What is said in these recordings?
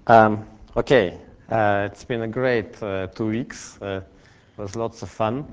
Okay, it's been a great 2 weeks. It was lots of fun.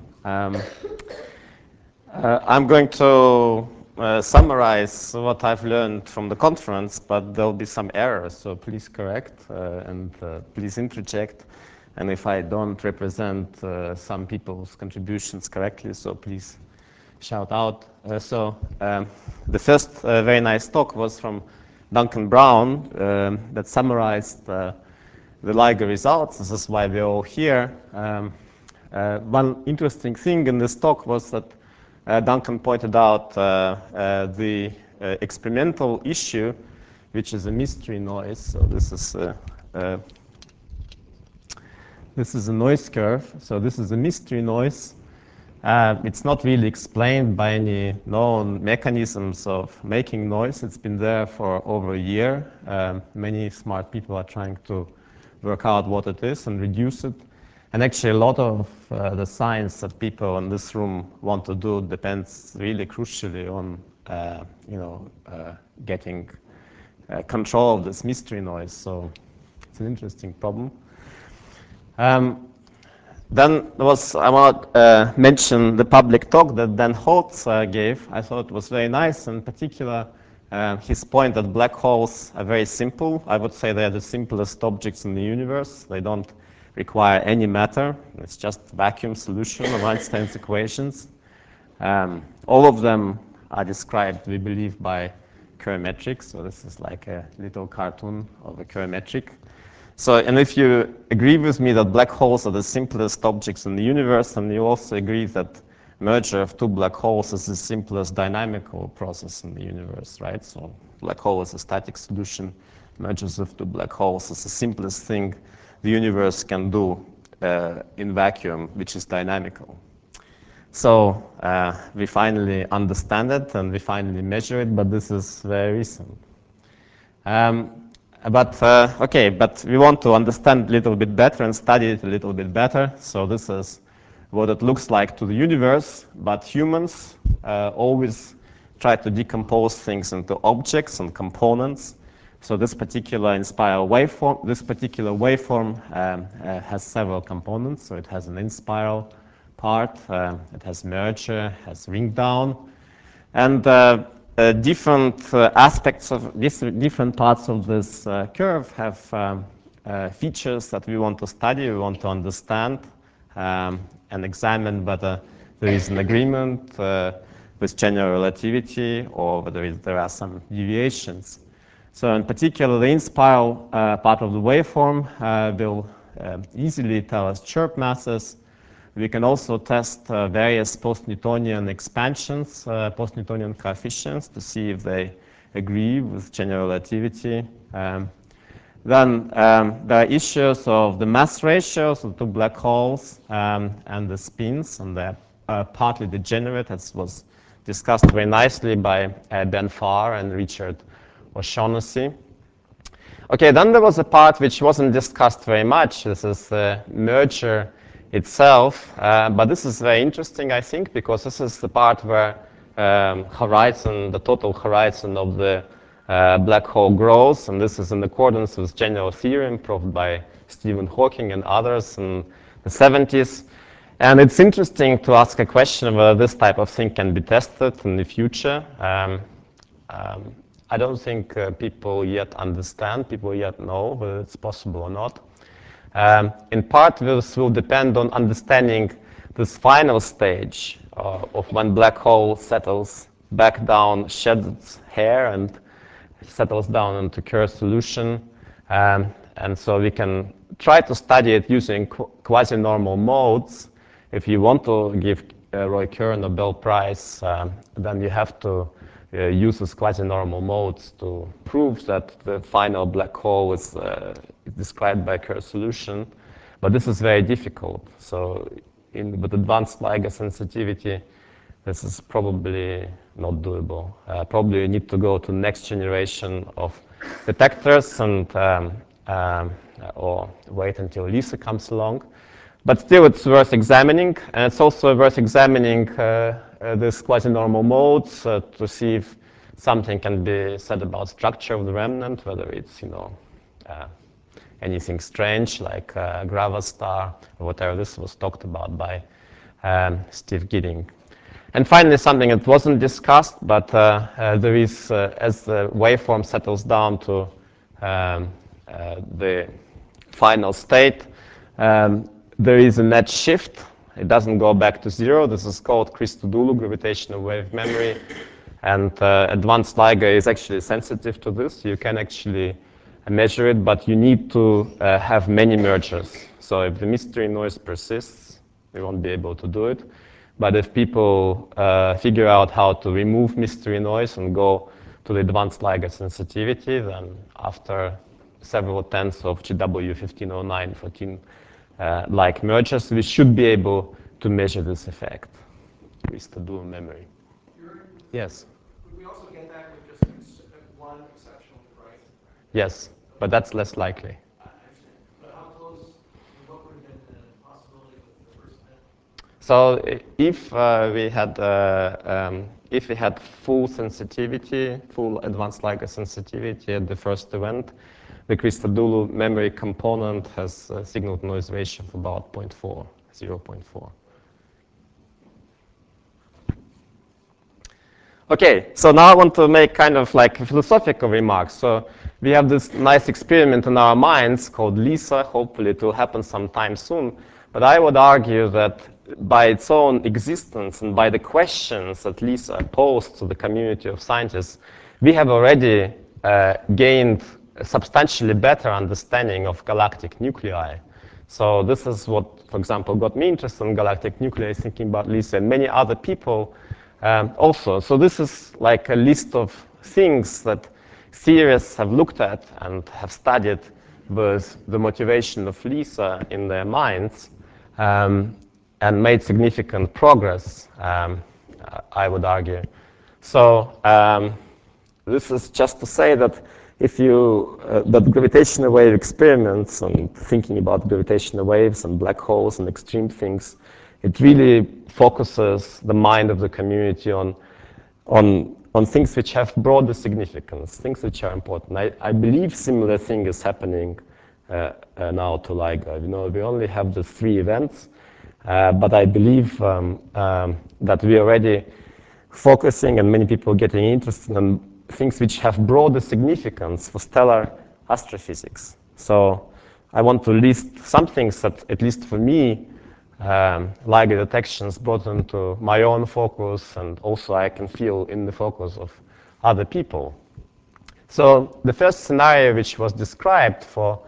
I'm going to summarize what I've learned from the conference, but there'll be some errors, so please correct and please interject. And if I don't represent some people's contributions correctly, so please shout out. The first very nice talk was from Duncan Brown that summarized the LIGO results. This is why we're all here. One interesting thing in this talk was that Duncan pointed out the experimental issue, which is a mystery noise. So this is a noise curve. So this is a mystery noise. It's not really explained by any known mechanisms of making noise. It's been there for over a year. Many smart people are trying to work out what it is and reduce it. And actually, a lot of the science that people in this room want to do depends really crucially on, getting control of this mystery noise. So it's an interesting problem. Then I want to mention the public talk that Dan Holtz gave. I thought it was very nice. In particular, his point that black holes are very simple. I would say they're the simplest objects in the universe. They don't require any matter. It's just vacuum solution of Einstein's equations. All of them are described, we believe, by Kerr metric. So this is like a little cartoon of a Kerr metric. So, and if you agree with me that black holes are the simplest objects in the universe, and you also agree that merger of two black holes is the simplest dynamical process in the universe, right? So black hole is a static solution, mergers of two black holes is the simplest thing the universe can do in vacuum, which is dynamical. So we finally understand it and we finally measure it, but this is very recent. But we want to understand a little bit better and study it a little bit better. So this is what it looks like to the universe, but humans always try to decompose things into objects and components. So this particular waveform has several components. So it has an in-spiral part, it has merger, has ring down, and different aspects of different parts of this curve have features that we want to study, we want to understand and examine whether there is an agreement with general relativity or whether there are some deviations. So in particular, the in-spiral part of the waveform will easily tell us chirp masses. We can also test various post-Newtonian expansions, post-Newtonian coefficients to see if they agree with general relativity. Then there are issues of the mass ratios of two black holes and the spins, and they're partly degenerate, as was discussed very nicely by Ben Farr and Richard O'Shaughnessy. Okay, then there was a part which wasn't discussed very much. This is the merger itself, but this is very interesting, I think, because this is the part where the total horizon of the black hole grows, and this is in accordance with general theorem proved by Stephen Hawking and others in the 70s. And it's interesting to ask a question whether this type of thing can be tested in the future. I don't think people yet understand, people yet know whether it's possible or not. In part, this will depend on understanding this final stage of when black hole settles back down, sheds its hair, and settles down into Kerr solution. And so we can try to study it using quasi-normal modes. If you want to give Roy Kerr a Nobel Prize, then you have to use these quasi-normal modes to prove that the final black hole is described by Kerr solution. But this is very difficult. So with advanced LIGO sensitivity, this is probably not doable. Probably you need to go to next generation of detectors and or wait until LISA comes along. But still, it's worth examining, and it's also worth examining these quasi-normal modes to see if something can be said about structure of the remnant, whether it's anything strange like Grava star or whatever. This was talked about by Steve Gidding. And finally, something that wasn't discussed, but there is, as the waveform settles down to the final state, there is a net shift. It doesn't go back to zero. This is called Christodoulou gravitational wave memory. And advanced LIGO is actually sensitive to this. You can actually measure it, but you need to have many mergers. So if the mystery noise persists, we won't be able to do it. But if people figure out how to remove mystery noise and go to the advanced LIGO sensitivity, then after several tens of GW1509, 14 like mergers, we should be able to measure this effect with the dual memory. Yes. Would we also get that with just one exceptional device? Yes, but that's less likely. I understand. But how close, what would have been the possibility with the first event? So if we had full sensitivity, full advanced LIGO sensitivity at the first event, the Christodoulou memory component has a signal-to-noise ratio of about 0.4, 0.4. Okay, so now I want to make kind of like philosophical remarks. So we have this nice experiment in our minds called LISA. Hopefully it will happen sometime soon. But I would argue that by its own existence and by the questions that LISA posed to the community of scientists, we have already gained a substantially better understanding of galactic nuclei. So this is what, for example, got me interested in galactic nuclei, thinking about LISA, and many other people also. So this is like a list of things that theorists have looked at and have studied with the motivation of LISA in their minds and made significant progress, I would argue. So this is just to say that if you, that gravitational wave experiments and thinking about gravitational waves and black holes and extreme things, it really focuses the mind of the community on things which have broader significance, things which are important. I believe similar thing is happening now to LIGO. You know, we only have the 3 events, but I believe that we are already focusing and many people getting interested in things which have broader significance for stellar astrophysics. So I want to list some things that, at least for me, LIGO detections brought into my own focus, and also I can feel in the focus of other people. So the first scenario which was described for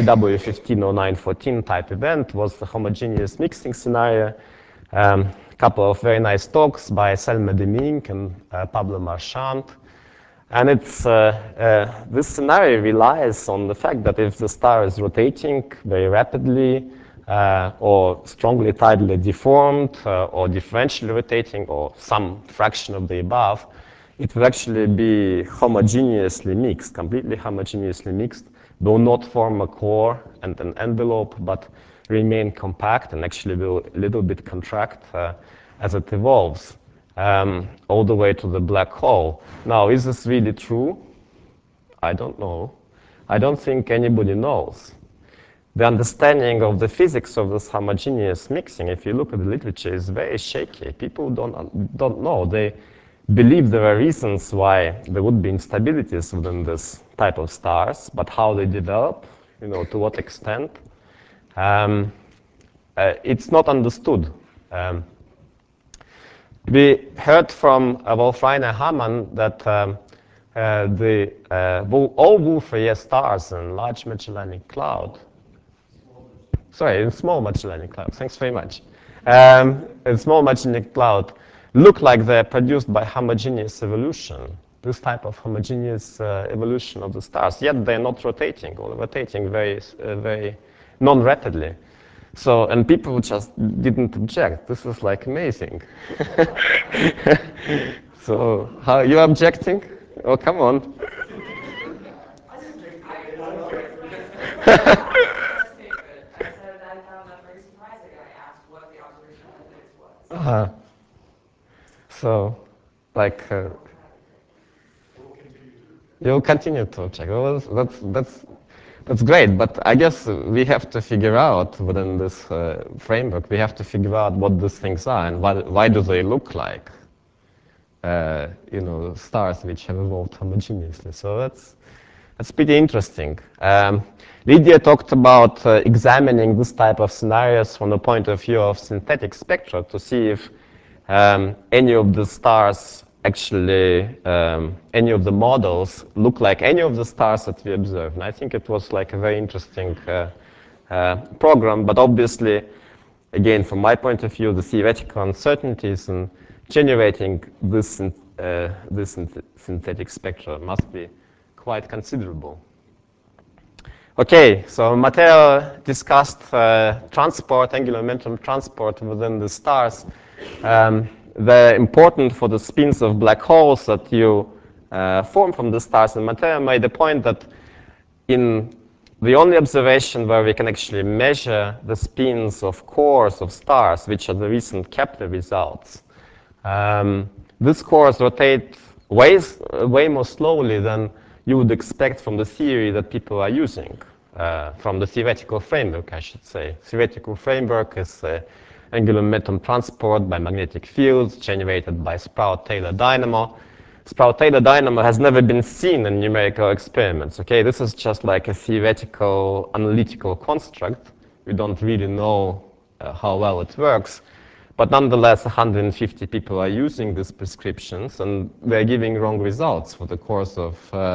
GW150914 type event was the homogeneous mixing scenario. A couple of very nice talks by Selma Deming and Pablo Marchand. And it's, this scenario relies on the fact that if the star is rotating very rapidly, or strongly tidally deformed, or differentially rotating, or some fraction of the above, it will actually be homogeneously mixed, completely homogeneously mixed, will not form a core and an envelope, but remain compact and actually will a little bit contract as it evolves all the way to the black hole. Now, is this really true? I don't know. I don't think anybody knows. The understanding of the physics of this homogeneous mixing, if you look at the literature, is very shaky. People don't know. They believe there are reasons why there would be instabilities within this type of stars, but how they develop, you know, to what extent, it's not understood. We heard from Wolf-Rainer Hamann that all Wolf-Rayet stars in Large Magellanic Cloud, sorry, in Small Magellanic Cloud, thanks very much, in Small Magellanic Cloud look like they're produced by homogeneous evolution, this type of homogeneous evolution of the stars, yet they're not rotating, or rotating very non-rapidly. So, and people just didn't object. This is like amazing. So, how you objecting? Oh, come on. So, like, you'll continue to object. Well, That's great, but I guess we have to figure out within this framework, we have to figure out what these things are and why do they look like, stars which have evolved homogeneously. So that's pretty interesting. Lydia talked about examining this type of scenarios from the point of view of synthetic spectra to see if any of the stars actually, any of the models look like any of the stars that we observe. And I think it was like a very interesting program, but obviously, again, from my point of view, the theoretical uncertainties in generating this synthetic spectra must be quite considerable. Okay, so Matteo discussed transport, angular momentum transport within the stars. They're important for the spins of black holes that you form from the stars. And Matteo made the point that in the only observation where we can actually measure the spins of cores of stars, which are the recent Kepler results, these cores rotate way more slowly than you would expect from the theory that people are using, from the theoretical framework, I should say. Theoretical framework is angular momentum transport by magnetic fields generated by Sprout-Taylor dynamo. Sprout-Taylor dynamo has never been seen in numerical experiments. Okay, this is just like a theoretical analytical construct. We don't really know how well it works. But nonetheless, 150 people are using these prescriptions, and they're giving wrong results for the course of,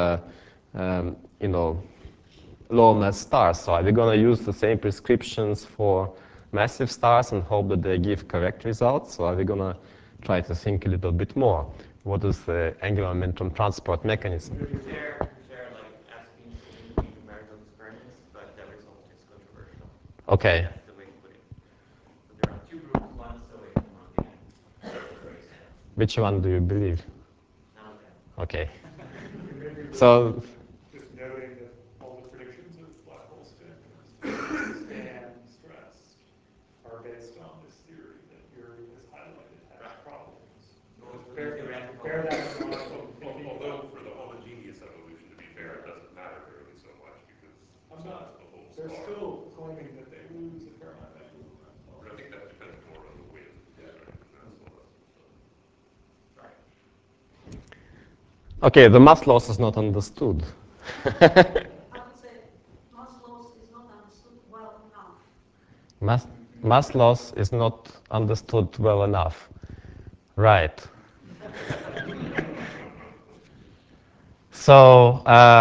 low mass stars. So are we going to use the same prescriptions for massive stars and hope that they give correct results? Or are we going to try to think a little bit more? What is the angular momentum transport mechanism? They're like asking to do numerical experiments, but the result is controversial. Okay. That's the way to put it. So there are two groups, one so and one against. Which one do you believe? None of them. Okay. So just noting that all the predictions of black hole spin stress are based on this theory that Yuri has highlighted has problems. Bear that in mind. Although for the homogeneous evolution, to be fair, it doesn't matter really so much because I'm not. the whole They're star. still claiming that they lose a fair amount of angular momentum. But I think that depends more on the wind, Yeah. right? That's what. Right. okay, the mass loss is not understood. I would say mass loss is not understood well enough. Mass loss is not understood well enough. Right. So,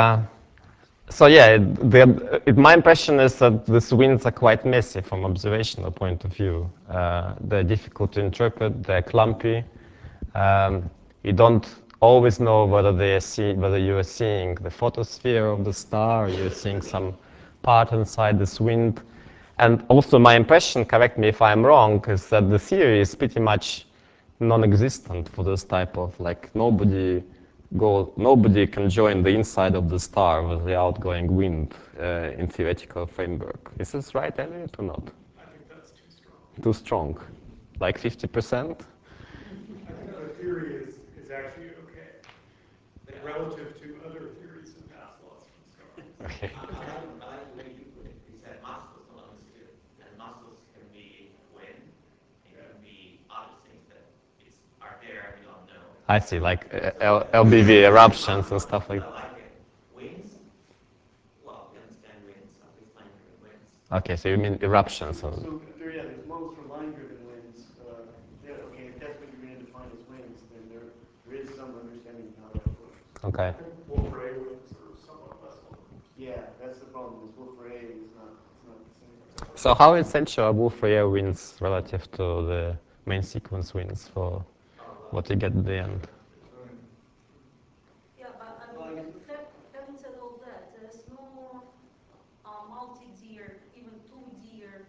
my impression is that these winds are quite messy from observational point of view. They're difficult to interpret. They're clumpy. You don't always know whether you are seeing the photosphere of the star or you're seeing some part inside this wind. And also, my impression, correct me if I'm wrong, is that the theory is pretty much non-existent for this type of nobody can join the inside of the star with the outgoing wind in theoretical framework. Is this right, Elliot, or not? I think that's too strong. Too strong, like 50%. I think the theory is actually okay relative to other theories of mass loss from stars. Okay. I like the way you put it. You said mass loss not understood, and mass loss can be wind, it can be other things that are there and we don't know. I see, like LBV eruptions and stuff like I that. like it. Winds, well, we understand winds, at least line-driven winds. Okay, so you mean eruptions? So there's models for line-driven winds. Okay, if that's what you're going to define as winds, then there is some understanding of how that works. Okay. Wolf-Rayet winds are somewhat less known. Yeah, that's the problem. Is Wolf-Rayet is not the same. So how essential are Wolf-Rayet winds relative to the main sequence winds for what you get at the end? Yeah, but I mean, having said all that, there's no multi-Deer, even 2-Deer,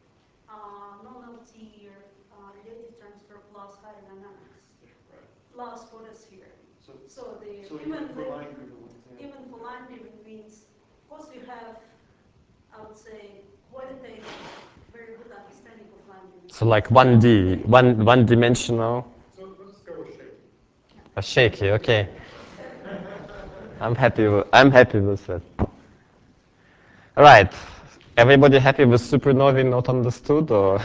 non-LT relative transfer plus higher dynamics, plus photosphere. So even for line-driven winds, of course we have, I would say, qualitative, very good understanding of line-driven. So like 1D, one-dimensional? So let's go with shaky. A shaky, okay. I'm happy with it. All right. Everybody happy with supernovae not understood, or?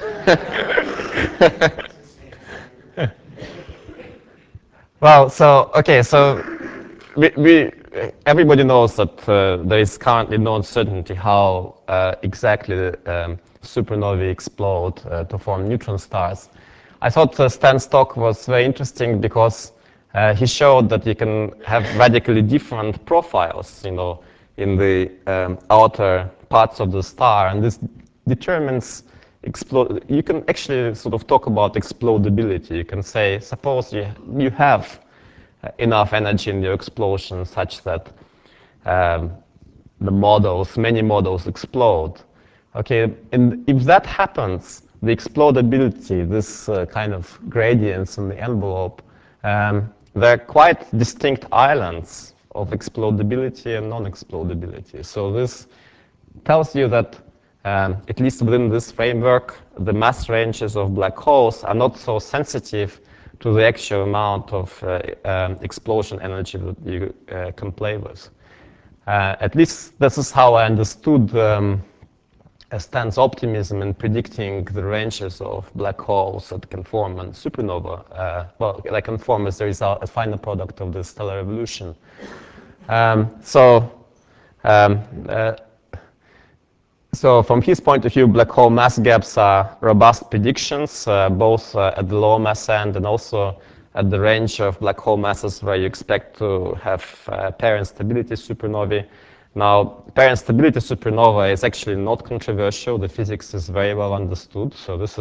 Well, so okay, so everybody knows that there is currently no uncertainty how exactly supernovae explode to form neutron stars. I thought Stan's talk was very interesting because he showed that you can have radically different profiles, you know, in the outer parts of the star, and this determines you can actually sort of talk about explodability. You can say, suppose you have enough energy in your explosion such that many models explode. Okay, and if that happens, the explodability, this kind of gradients in the envelope, they're quite distinct islands of explodability and non-explodability. So this tells you that at least within this framework, the mass ranges of black holes are not so sensitive to the actual amount of explosion energy that you can play with. At least this is how I understood Stan's optimism in predicting the ranges of black holes that can form a supernova. Well, they can form as a result, a final product of the stellar evolution. So from his point of view, black hole mass gaps are robust predictions, both at the low mass end and also at the range of black hole masses where you expect to have pair instability supernovae. Now, pair instability supernova is actually not controversial. The physics is very well understood. So this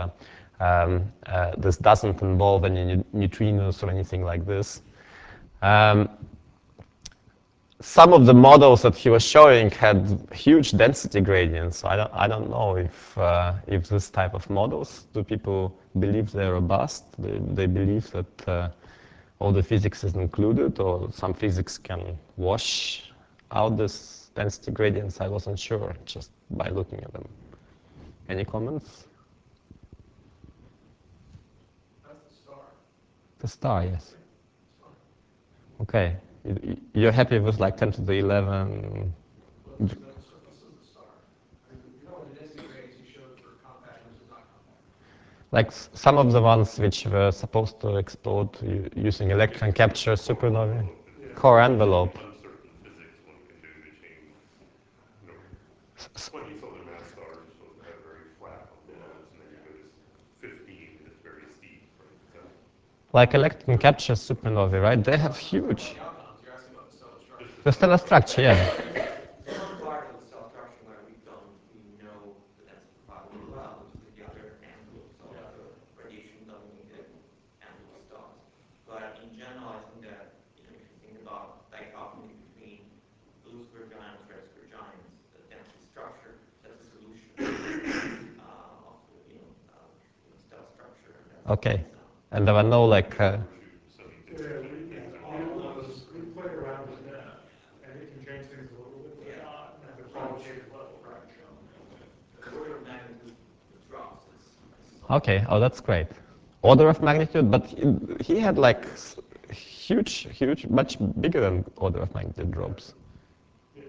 doesn't involve any neutrinos or anything like this. Some of the models that he was showing had huge density gradients. I don't know if this type of models, do people believe they're robust? They believe that all the physics is included, or some physics can wash out this density gradients. I wasn't sure just by looking at them. Any comments? That's the star. The star, yes. Okay. You're happy with like 10 to the 11? This is the star. You know the density grades you showed for compact versus not compact. Like some of the ones which were supposed to explode using electron capture supernovae, core envelope. Uncertain physics one can do to change, you know, 20 solar mass stars are supposed to have very flat envelopes, and then you go to 15 and it's very steep, right? So Like electron capture supernovae, right? They have huge. The outcomes, you're asking about the stellar structure. The stellar structure, yeah. There's one part of the cell structure where we know the density profile really well, which is the other envelopes of the radiation dominated envelope stars. But in general, I think that if you think about dichotomy between blue supergiants, red supergiants, the density structure, that's a solution of stellar structure. Okay. And there are no like. We played around with that, and it can change things a little bit, but not at the qualitative level Brian showed. The order of magnitude drops. Okay. Oh, that's great. Order of magnitude, but he had like huge, much bigger than order of magnitude drops. Yeah.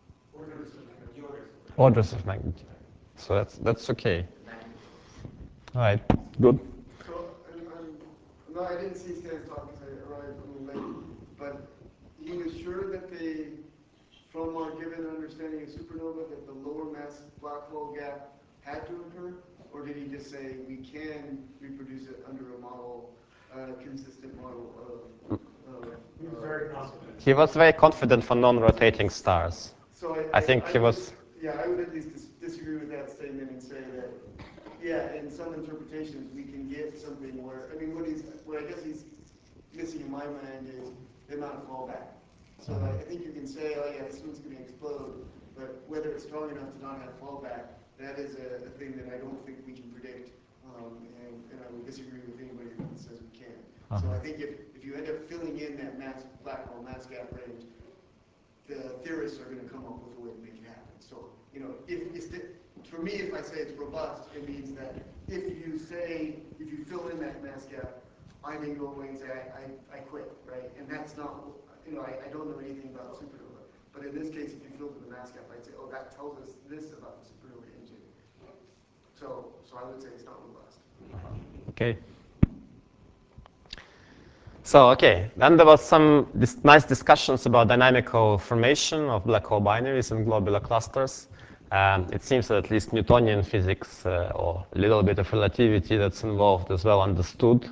Orders of magnitude. So that's okay. All right. Good. So, no, I didn't see Stan's talk because I arrived a little late, but he was sure that from our given understanding of supernova, that the lower mass black hole gap had to occur, or did he just say we can reproduce it under a model, consistent model of He was very confident. He was very confident for non-rotating stars. So I think he was. Yeah, I would at least disagree with that statement and say that, yeah, in some interpretations we can get something where, I mean, what I guess he's missing in my mind is the amount of fallback. So I think you can say, oh yeah, this one's going to explode, but whether it's strong enough to not have fallback, that is a thing that I don't think we can predict, and I would disagree with anybody that says we can. So I think if you end up filling in that black hole mass gap range, the theorists are going to come up with a way to make it happen. So, you know, for me, if I say it's robust, it means that if you fill in that mass gap, I may go away and say, I quit, right? And that's not, you know, I don't know anything about supernova. But in this case, if you filter the mass gap, I'd say, oh, that tells us this about the supernova engine. So I would say it's not robust. Okay. So, okay, then there was some nice discussions about dynamical formation of black hole binaries and globular clusters. It seems that at least Newtonian physics or a little bit of relativity that's involved is well understood.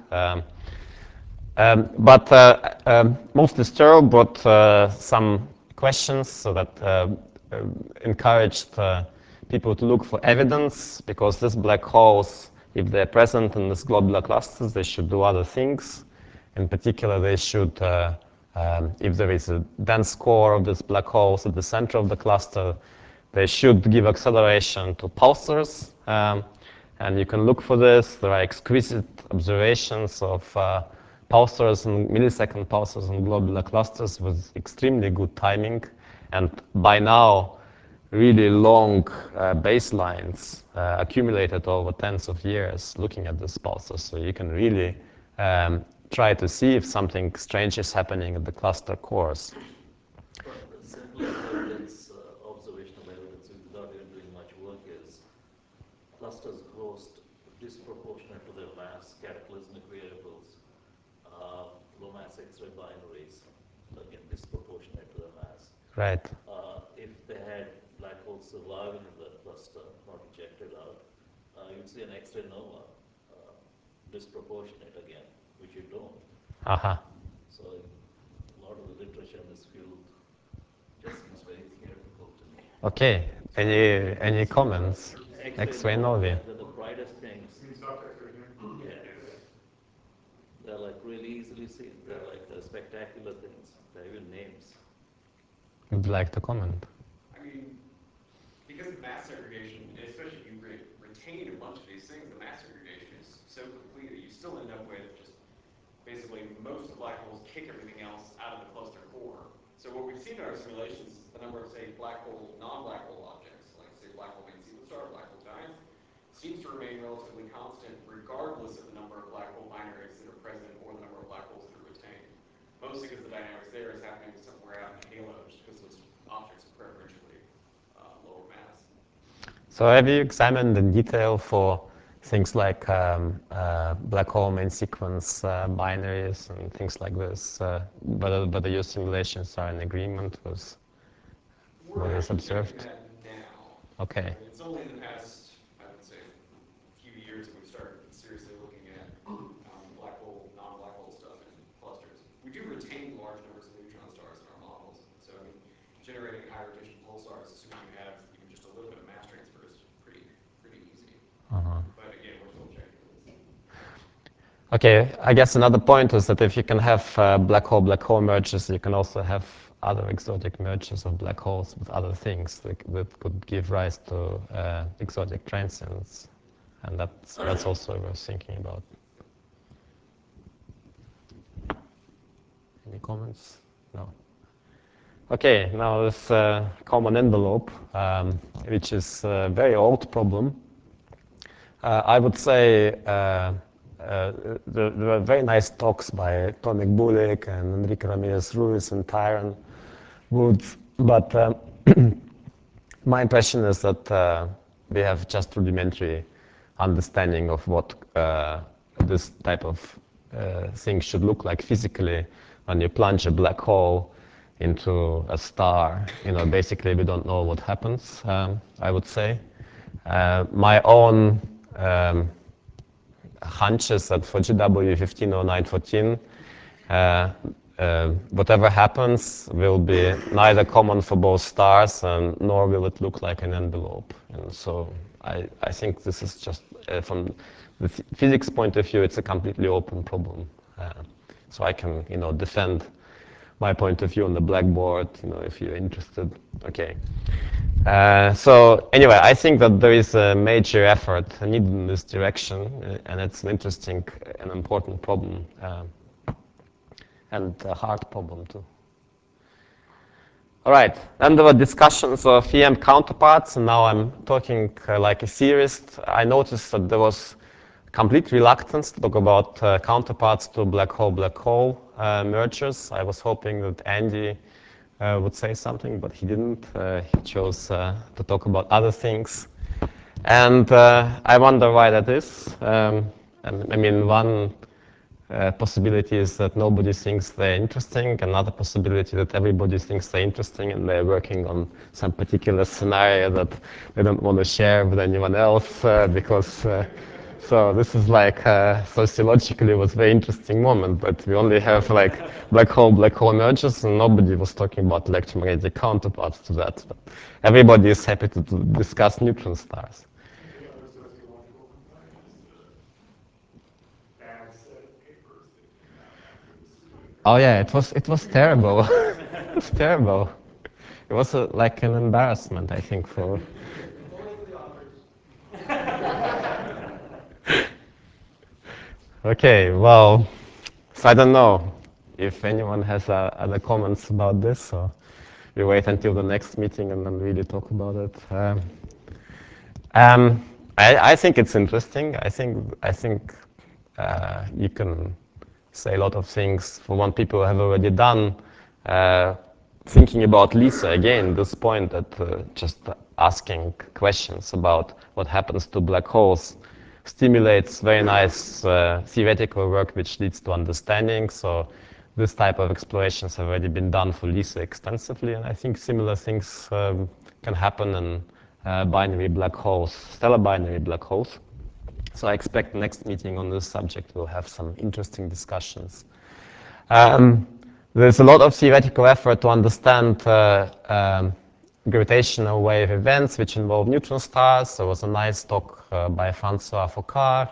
Mostly Sterl brought some questions so that encouraged people to look for evidence, because these black holes, if they're present in these globular clusters, they should do other things. In particular, they should, if there is a dense core of these black holes at the center of the cluster, they should give acceleration to pulsars. And you can look for this. There are exquisite observations of pulsars and millisecond pulsars in globular clusters with extremely good timing. And by now, really long baselines accumulated over tens of years looking at these pulsars. So you can really try to see if something strange is happening at the cluster cores. But the simplest evidence, observational evidence, without even doing much work, is clusters host disproportionate to their mass cataclysmic variables, low mass X-ray binaries, again disproportionate to their mass. Right. If they had black holes surviving in the cluster, not ejected out, you'd see an X-ray nova, disproportionate again, which you don't. Uh-huh. So a lot of the literature in this field just seems very theoretical to me. Okay. Any comments? X-ray novae. They're the brightest things. Yeah. They're like really easily seen. They're like the spectacular things. They're even names. Would you like to comment? I mean, because of mass segregation, especially if you retain a bunch of these things, the mass segregation is so complete that you still end up with just basically most of the black holes kick everything else out of the cluster core. So what we've seen in our simulations is the number of, say, black hole, non-black hole objects, like, say, black hole main sequence star, black hole giants, seems to remain relatively constant regardless of the number of black hole binaries that are present or the number of black holes that are retained. Mostly because the dynamics there is happening somewhere out in the halo, just because those objects are preferentially lower mass. So have you examined in detail for things like black hole main sequence binaries and things like this, whether your simulations are in agreement with what is observed? Now. Okay. It's only in the past, I would say, few years that we've started seriously looking at black hole, non-black hole stuff in clusters. We do retain large numbers of neutron stars in our models. So I mean, generating high rotation pulsars, assuming you have even just a little bit of mass transfer, is pretty easy. But again, we're still checking this. Okay, I guess another point is that if you can have black hole mergers, you can also have other exotic mergers of black holes with other things that could give rise to exotic transients. And that's also worth thinking about. Any comments? No. Okay, now this common envelope, which is a very old problem. I would say there were very nice talks by Tomek Bulik and Enrique Ramirez Ruiz and Tyron Woods, but my impression is that we have just rudimentary understanding of what this type of thing should look like physically when you plunge a black hole into a star. You know, basically we don't know what happens, I would say. My own hunch is that for GW 150914, whatever happens will be neither common for both stars and nor will it look like an envelope. And so I think this is just, from the physics point of view, it's a completely open problem. So I can, defend my point of view on the blackboard, if you're interested. Okay. So anyway, I think that there is a major effort needed in this direction, and it's an interesting and important problem, and a hard problem too. All right, then there were discussions of EM counterparts, and now I'm talking like a theorist. I noticed that there was complete reluctance to talk about counterparts to black hole mergers. I was hoping that Andy would say something, but he didn't. He chose to talk about other things. And I wonder why that is. I mean, one possibility is that nobody thinks they're interesting. Another possibility that everybody thinks they're interesting and they're working on some particular scenario that they don't want to share with anyone else because so this is like sociologically was a very interesting moment, but we only have like black hole mergers, and nobody was talking about electromagnetic counterparts to that. But everybody is happy to discuss neutron stars. The other sociological component is the bad set of papers that came out after the suit. Oh yeah, it was terrible. It was terrible. It was like an embarrassment, I think, for. Only for the authors. Okay, well, so I don't know if anyone has other comments about this, or we wait until the next meeting and then really talk about it. I think it's interesting. I think you can say a lot of things. For one, people have already done. Thinking about LISA again, this point that just asking questions about what happens to black holes stimulates very nice theoretical work which leads to understanding. So this type of explorations have already been done for LISA extensively, and I think similar things can happen in binary black holes, stellar binary black holes. So I expect the next meeting on this subject will have some interesting discussions. There's a lot of theoretical effort to understand gravitational wave events which involve neutron stars. There was a nice talk by Francois Faucard.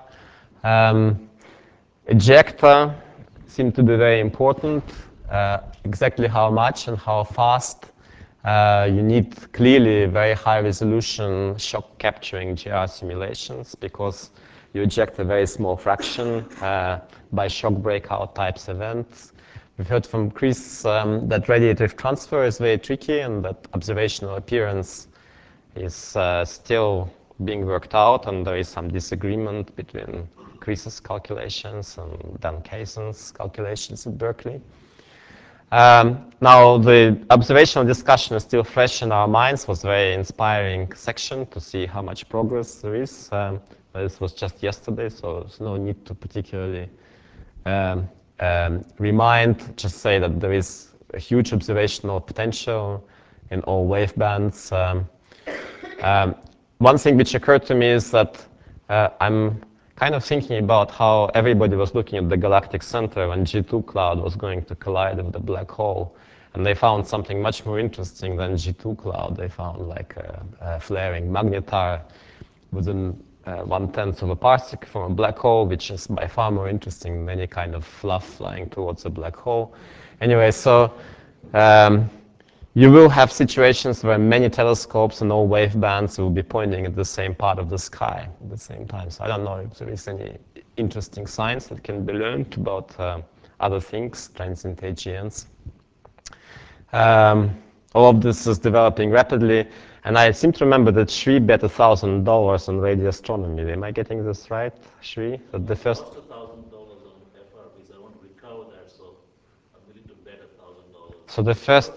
Ejecta seemed to be very important. Exactly how much and how fast you need clearly very high resolution shock capturing GR simulations because you eject a very small fraction by shock breakout types events. We've heard from Chris that radiative transfer is very tricky and that observational appearance is still being worked out, and there is some disagreement between Chris's calculations and Dan Kaysen's calculations at Berkeley. Now, the observational discussion is still fresh in our minds. It was a very inspiring section to see how much progress there is. This was just yesterday, so there's no need to particularly remind, just say that there is a huge observational potential in all wave bands. One thing which occurred to me is that I'm kind of thinking about how everybody was looking at the galactic center when G2 cloud was going to collide with the black hole. And they found something much more interesting than G2 cloud. They found like a flaring magnetar within 1/10 of a parsec from a black hole, which is by far more interesting than any kind of fluff flying towards a black hole. Anyway, so you will have situations where many telescopes and all wave bands will be pointing at the same part of the sky at the same time. So I don't know if there is any interesting science that can be learned about other things, transient AGNs. All of this is developing rapidly, and I seem to remember that Shri bet $1,000 on radio astronomy. Am I getting this right, Shri? That the first. I lost $1,000 on FRBs. I want to recover that, so I'm willing to bet $1,000. So the first.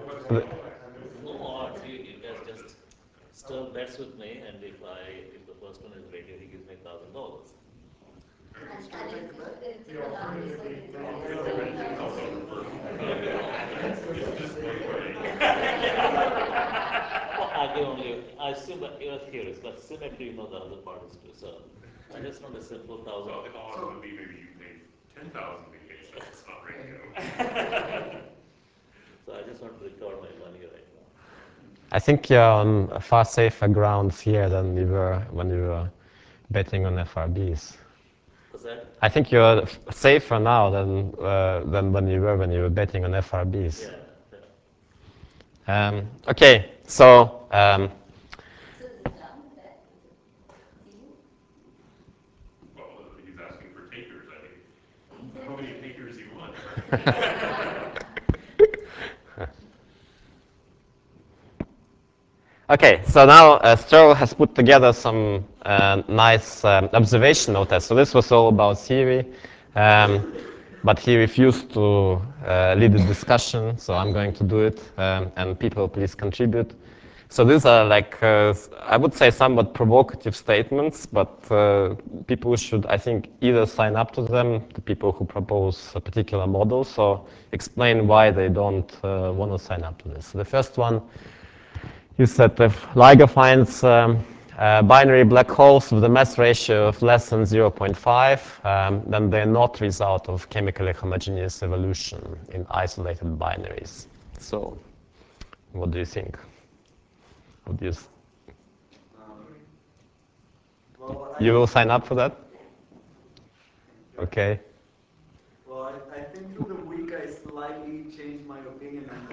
No, you guys just still bets with me, and if the first one is radio, he gives me $1,000. I assume that you're theorist, but symmetry, you know, the other part is too. So I just want a simple $1,000. So the odds would be maybe you pay 10,000 in case it's not radio. So I just want to recover my money right now. I think you're on a far safer grounds here than you were when you were betting on FRBs. What's that? I think you're safer now than when you were betting on FRBs. Yeah. Okay, so. Well, he's asking for takers, I think. How many takers do you want? Okay, so now Sterl has put together some nice observational tests. So this was all about theory, but he refused to lead the discussion, so I'm going to do it, and people please contribute. So these are like, I would say somewhat provocative statements, but people should, I think, either sign up to them, the people who propose a particular model, so explain why they don't want to sign up to this. So the first one is that if LIGO finds binary black holes with a mass ratio of less than 0.5, then they're not result of chemically homogeneous evolution in isolated binaries. So what do you think? What do you Well, You will sign up for that? Okay. Well, I think through the week I slightly changed my opinion on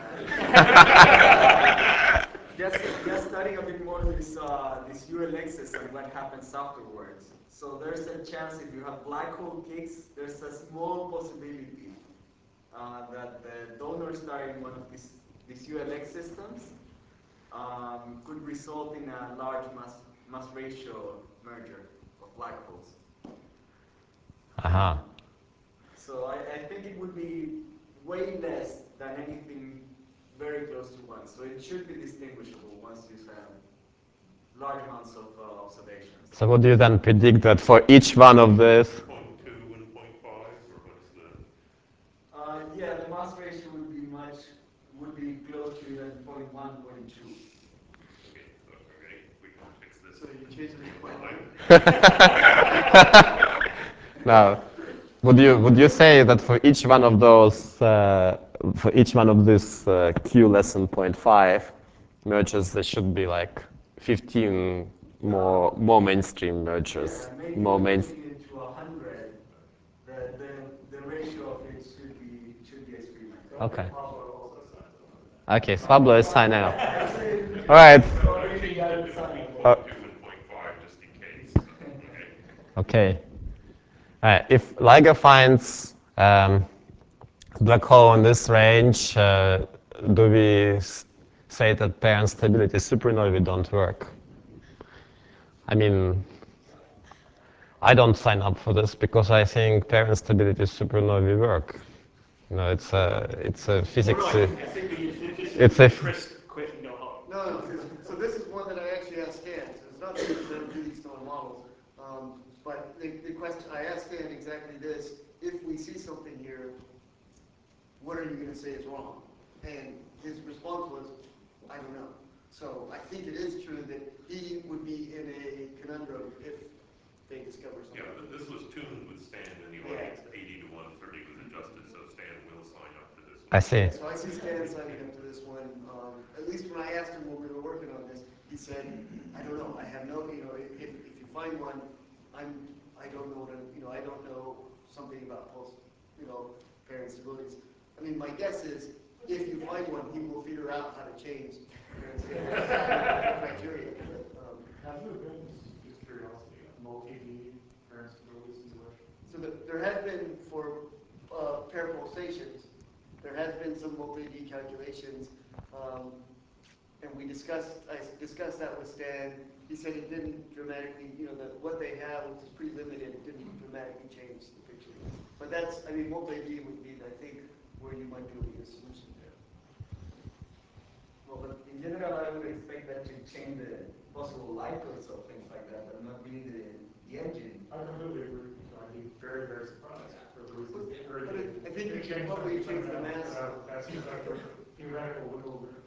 that. just studying a bit more this ULXs and what happens afterwards. So there's a chance if you have black hole kicks, there's a small possibility that the donor star in one of these ULX systems could result in a large mass ratio merger of black holes. Aha. So I think it would be way less than anything very close to one. So it should be distinguishable once you have large amounts of observations. So what do you then predict that for each one of these? 0.2 and 0.5, or what's the? Yeah, the mass ratio would be close to even 0.1, 0.2. Okay, we can fix this. So you change the 0.1. Now, would you say that for each one of those, for each one of these Q less than 0.5 mergers, there should be like 15 more mainstream mergers, Yeah, maybe more main. taking it to 100, the ratio of it should be extreme. Okay. Pablo also signs up. Okay, so Pablo is signing up. All right. So we should do 0.2 and 0.5 just in case. Okay. Okay. If LIGO finds black hole in this range, do we say that pair instability supernovae don't work? I mean, I don't sign up for this because I think pair instability supernovae work. You know, it's a physics. It's a. Chris quit and go home. No. So this is one that I actually asked Stan. So it's not something that I'm doing still in models. But the question I asked Stan exactly this: if we see something here, what are you going to say is wrong? And his response was, I don't know. So I think it is true that he would be in a conundrum if they discover something. Yeah, this was tuned with Stan anyway. Yeah. 80 to 130 was adjusted, so Stan will sign up to this one. I see. So I see Stan signing up to this one. At least when I asked him when we were working on this, he said, I don't know. I have no, if you find one, I don't know I don't know something about pair instabilities. I mean, my guess is if you find one, he will figure out how to change pair instability criteria. Has there been, just curiosity, multi-D pair instability simulation? So there has been for pair pulsations, there has been some multi-D calculations, and I discussed that with Stan. He said it didn't dramatically, what they have, which is pretty limited, didn't dramatically change the picture. But multi-D would be, I think, where you might be able to get a solution. Well, but in general, I would expect that to change the possible likelihood of things like that, but not really the engine. I completely agree. I'd be very, very surprised for the reasons. I think you can probably change the mass. That seems like a theoretical wiggle room.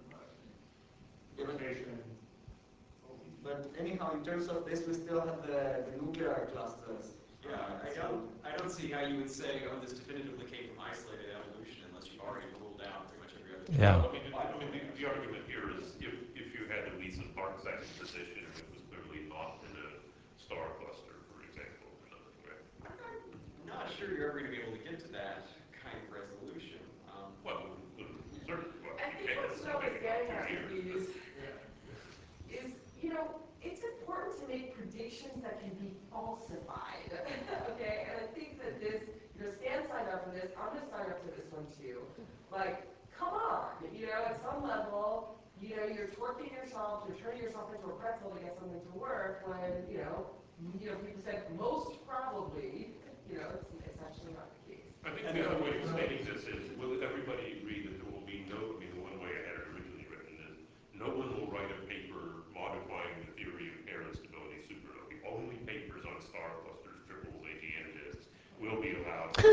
But anyhow, in terms of this, we still have the nuclear clusters. Yeah, I don't see how you would say, oh, this definitively came from isolated evolution unless you've already ruled out pretty much every other. Yeah. The argument here is if you had at least a Park-Second position, it was clearly not in a star cluster, for example, or something, right? I'm not sure you're ever going to be able to get to that kind of resolution. Well, certainly. I think what Snow is getting at with these is, it's important to make predictions that can be falsified, okay? And I think that this, Stan signed up for this, I'm going to sign up for this one too. Like, come on, at some level, you're twerking yourself, you're turning yourself into a pretzel to get something to work when, people said most probably, it's actually not the case. I think the other way of stating this is, will everybody agree that there will be no, I mean, the one way I had it originally written is, no one will write a paper modifying the theory of pair instability supernovae. Only papers on star clusters, triples, AGN disks will be allowed to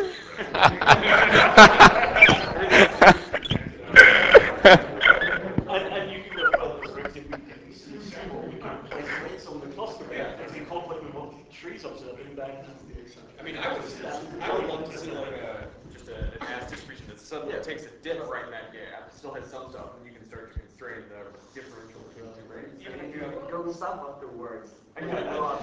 And you can go further, Rick, if we see more, we can place links on the cluster. It's in conflict with what Shree's observing, then. I mean, I would love to see like just a mass distribution that suddenly takes a dip right in that gap, still has some stuff, and you can start to constrain the differential between the two rates. Even if you don't stop afterwards. Even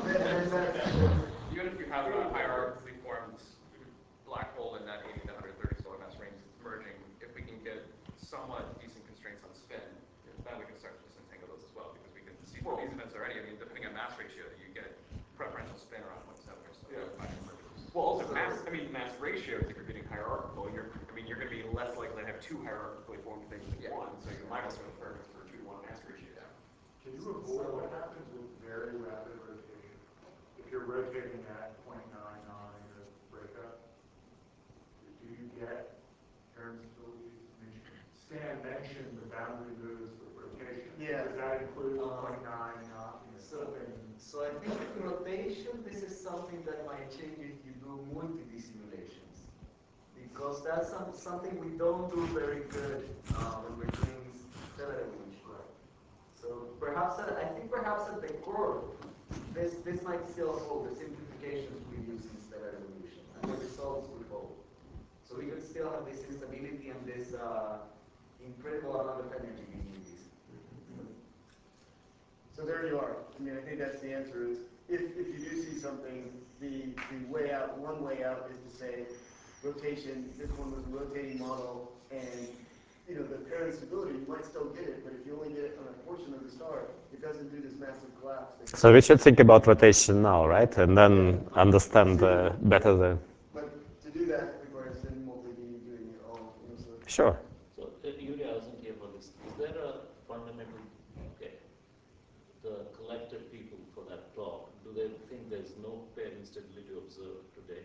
if you have a hierarchically formed black hole in that 80 to 130 solar mass range that's merging, if we can get somewhat decent constraints on spin, then we can start to disentangle those as well, because we can see from these events already. I mean, depending on mass ratio, you get preferential spin around 0.7 or so. Yeah. Well, also mass ratios, if you're getting hierarchical, you're going to be less likely to have two hierarchically formed things than one, so you might also have preference for 2-to-1 mass ratio. Can you avoid what happens with very rapid rotation? If you're rotating at 0.99 of breakup, do you get pair instabilities? I mean, Stan mentioned the boundary moves with rotation. Yeah. Does that include 0.9 not? So I think with rotation, this is something that might change if you do multi-D simulations. Because that's something we don't do very good when we're doing stellar evolution. So perhaps, I think perhaps at the core, this might still hold the simplifications we use in stellar evolution, and the results would hold. So we could still have this instability and this incredible amount of energy being released. So there you are. I mean, I think that's the answer is, if you do see something, the way out, one way out is to say, rotation, this one was a rotating model, and the pair instability, you might still get it, but if you only get it on a portion of the star, it doesn't do this massive collapse. So we should think about rotation now, right? And then understand better the... But to do that requires then multi-D doing it all. Sure. So, Yuri, I wasn't here for this. Is there a fundamental, the collected people for that talk, do they think there's no pair instability observed to date?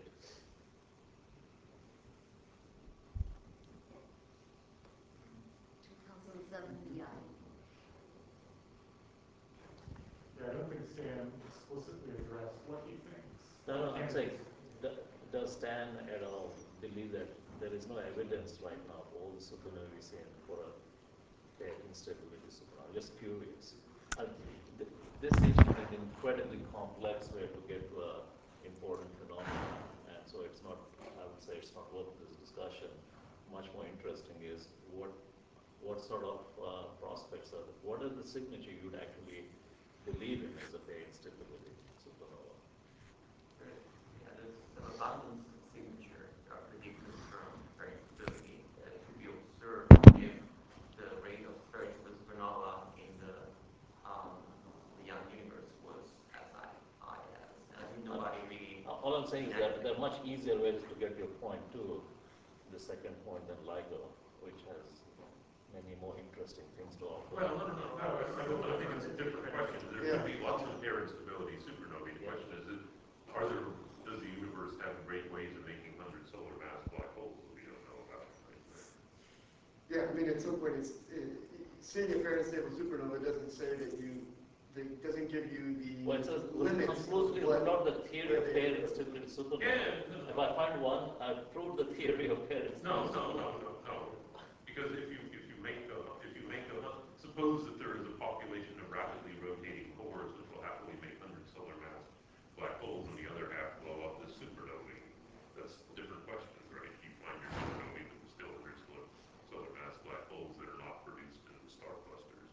Yeah, I don't think Stan explicitly addressed what he thinks. No, I'm saying, does Stan at all believe that there is no evidence right now for all the supernovae seen for a pair instability supernova? Just curious. This seems to be an incredibly complex way to get to an important phenomenon, and so it's not, I would say it's not worth this discussion. Much more interesting is what sort of prospects are there? What are the signature you'd actually believe in as a pair instability supernova? Yeah, there's an abundance of signature predictors from pair instability that could be observed if the rate of pair instability supernova in the young universe was as high as. And I think nobody really. All I'm saying is that there are much easier ways to get your point to the second point than LIGO, which has many more interesting things to offer. Well, I think it's a different question. There could be lots of pair instability supernovae. The question is, does the universe have great ways of making 100 solar mass black holes that we don't know about? Right? Yeah, I mean, at some point, seeing a pair unstable supernova doesn't say that doesn't give you the limits. Not the theory of pair instability supernova. Yeah, if I find one, I've proved the theory of pair instability. No. Because if you make suppose that there is a population of rapidly rotating cores that will happily make 100 solar mass black holes, and the other half blow up this supernovae. That's different questions, right? You find your supernovae that are still 100 solar mass black holes that are not produced in star clusters.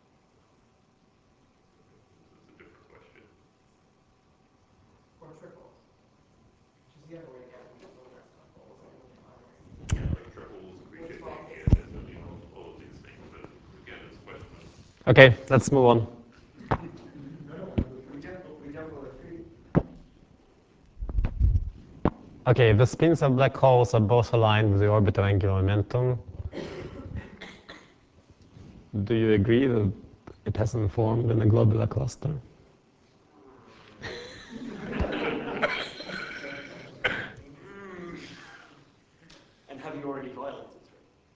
It's a different question. Or triples, which is the other way to get them solar mass black holes. Yeah, like triples, appreciate all of these things, but again, it's a question of... Okay, let's move on. Okay, the spins of black holes are both aligned with the orbital angular momentum. Do you agree that it hasn't formed in a globular cluster?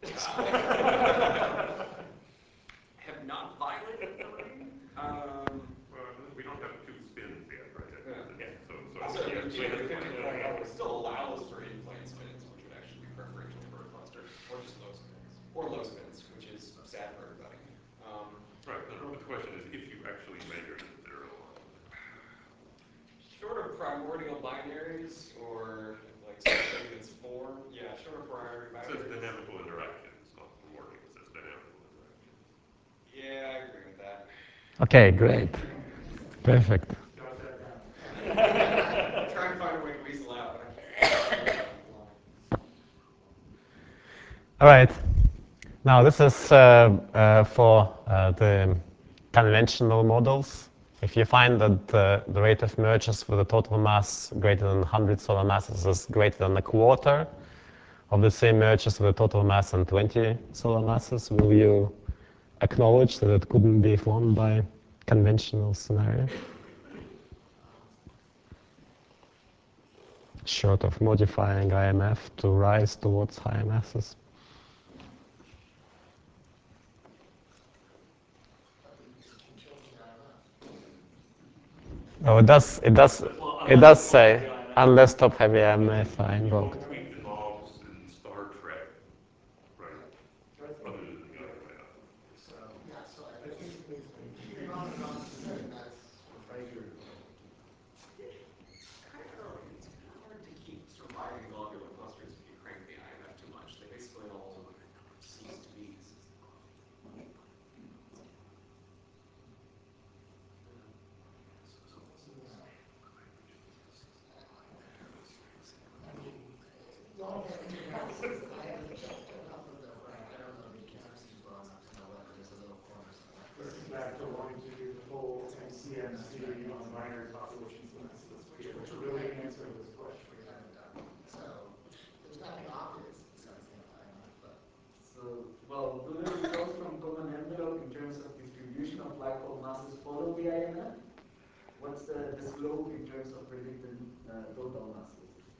have not violated the ring. We don't have two spins yet, right? Yeah. So Also, yeah, it still allows for in-plane spins, which would actually be preferential for a cluster, or just low spins, or low spins, which is sad for everybody. Right, but the question is if you actually measure the zero. Short of primordial binaries, or like something that's form, yeah, short of primordial It says binaries. dynamical interactions, not primordial, it says dynamical interactions. Yeah, I agree with that. Okay, great. Perfect. I'm trying to find a way to weasel out, but I can't. All right. Now this is for the conventional models. If you find that the rate of mergers with a total mass greater than 100 solar masses is greater than a quarter of the same mergers with a total mass than 20 solar masses, will you acknowledge that it couldn't be formed by conventional scenario? Short of modifying IMF to rise towards higher masses. Oh, it does say unless top-heavy IMF are invoked. Tweak the knobs in Star Trek, right? Other than the IMF. So I think the amount of knobs is setting that's proprietary. It's kind of hard to keep surviving globular clusters if you crank the IMF too much. They basically all cease to be. The only thing I haven't checked enough of the graph. I don't know the mechanics too well enough to know whether there's a little corner somewhere. This is back to wanting to do the full MCMC on binary populations masses, which would really answer this question. We haven't done. So there's nothing obvious besides the IMF, but. So, well, do the results from common envelope in terms of distribution of black hole masses follow the IMF? What's the slope in terms of predicted total masses?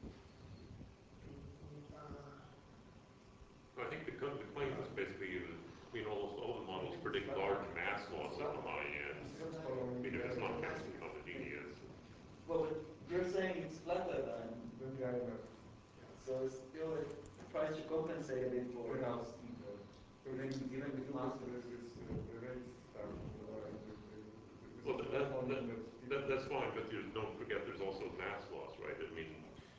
I think the claim is basically, almost all the models predict large mass loss at the high end. If it's not chemically homogeneous. Well, but you're saying it's flatter than the IMF. So it still tries to compensate a bit for how steep even with mass. Well, that's fine, but don't forget there's also mass loss, right? I mean,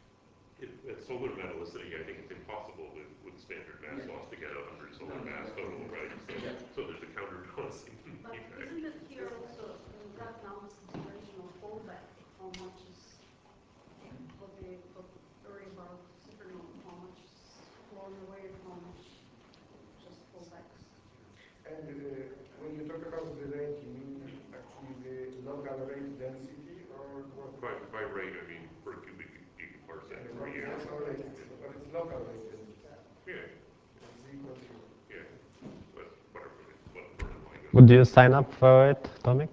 at solar metallicity, I think it's impossible with standard mass loss to get 100 solar mass total, right? So there's a counterbalancing But effect. isn't it here also in that numbers consideration of fallback? How much is for the rebar supernova? How much is blown away? How much just fallbacks? And when you talk about the rate, you mean actually the local rate density or what? By rate, I mean per cubic gigaparsec per year. But it's local rate density. Yeah. It's equal to. Yeah. But what further line goes? Would you sign up for it, Tomek?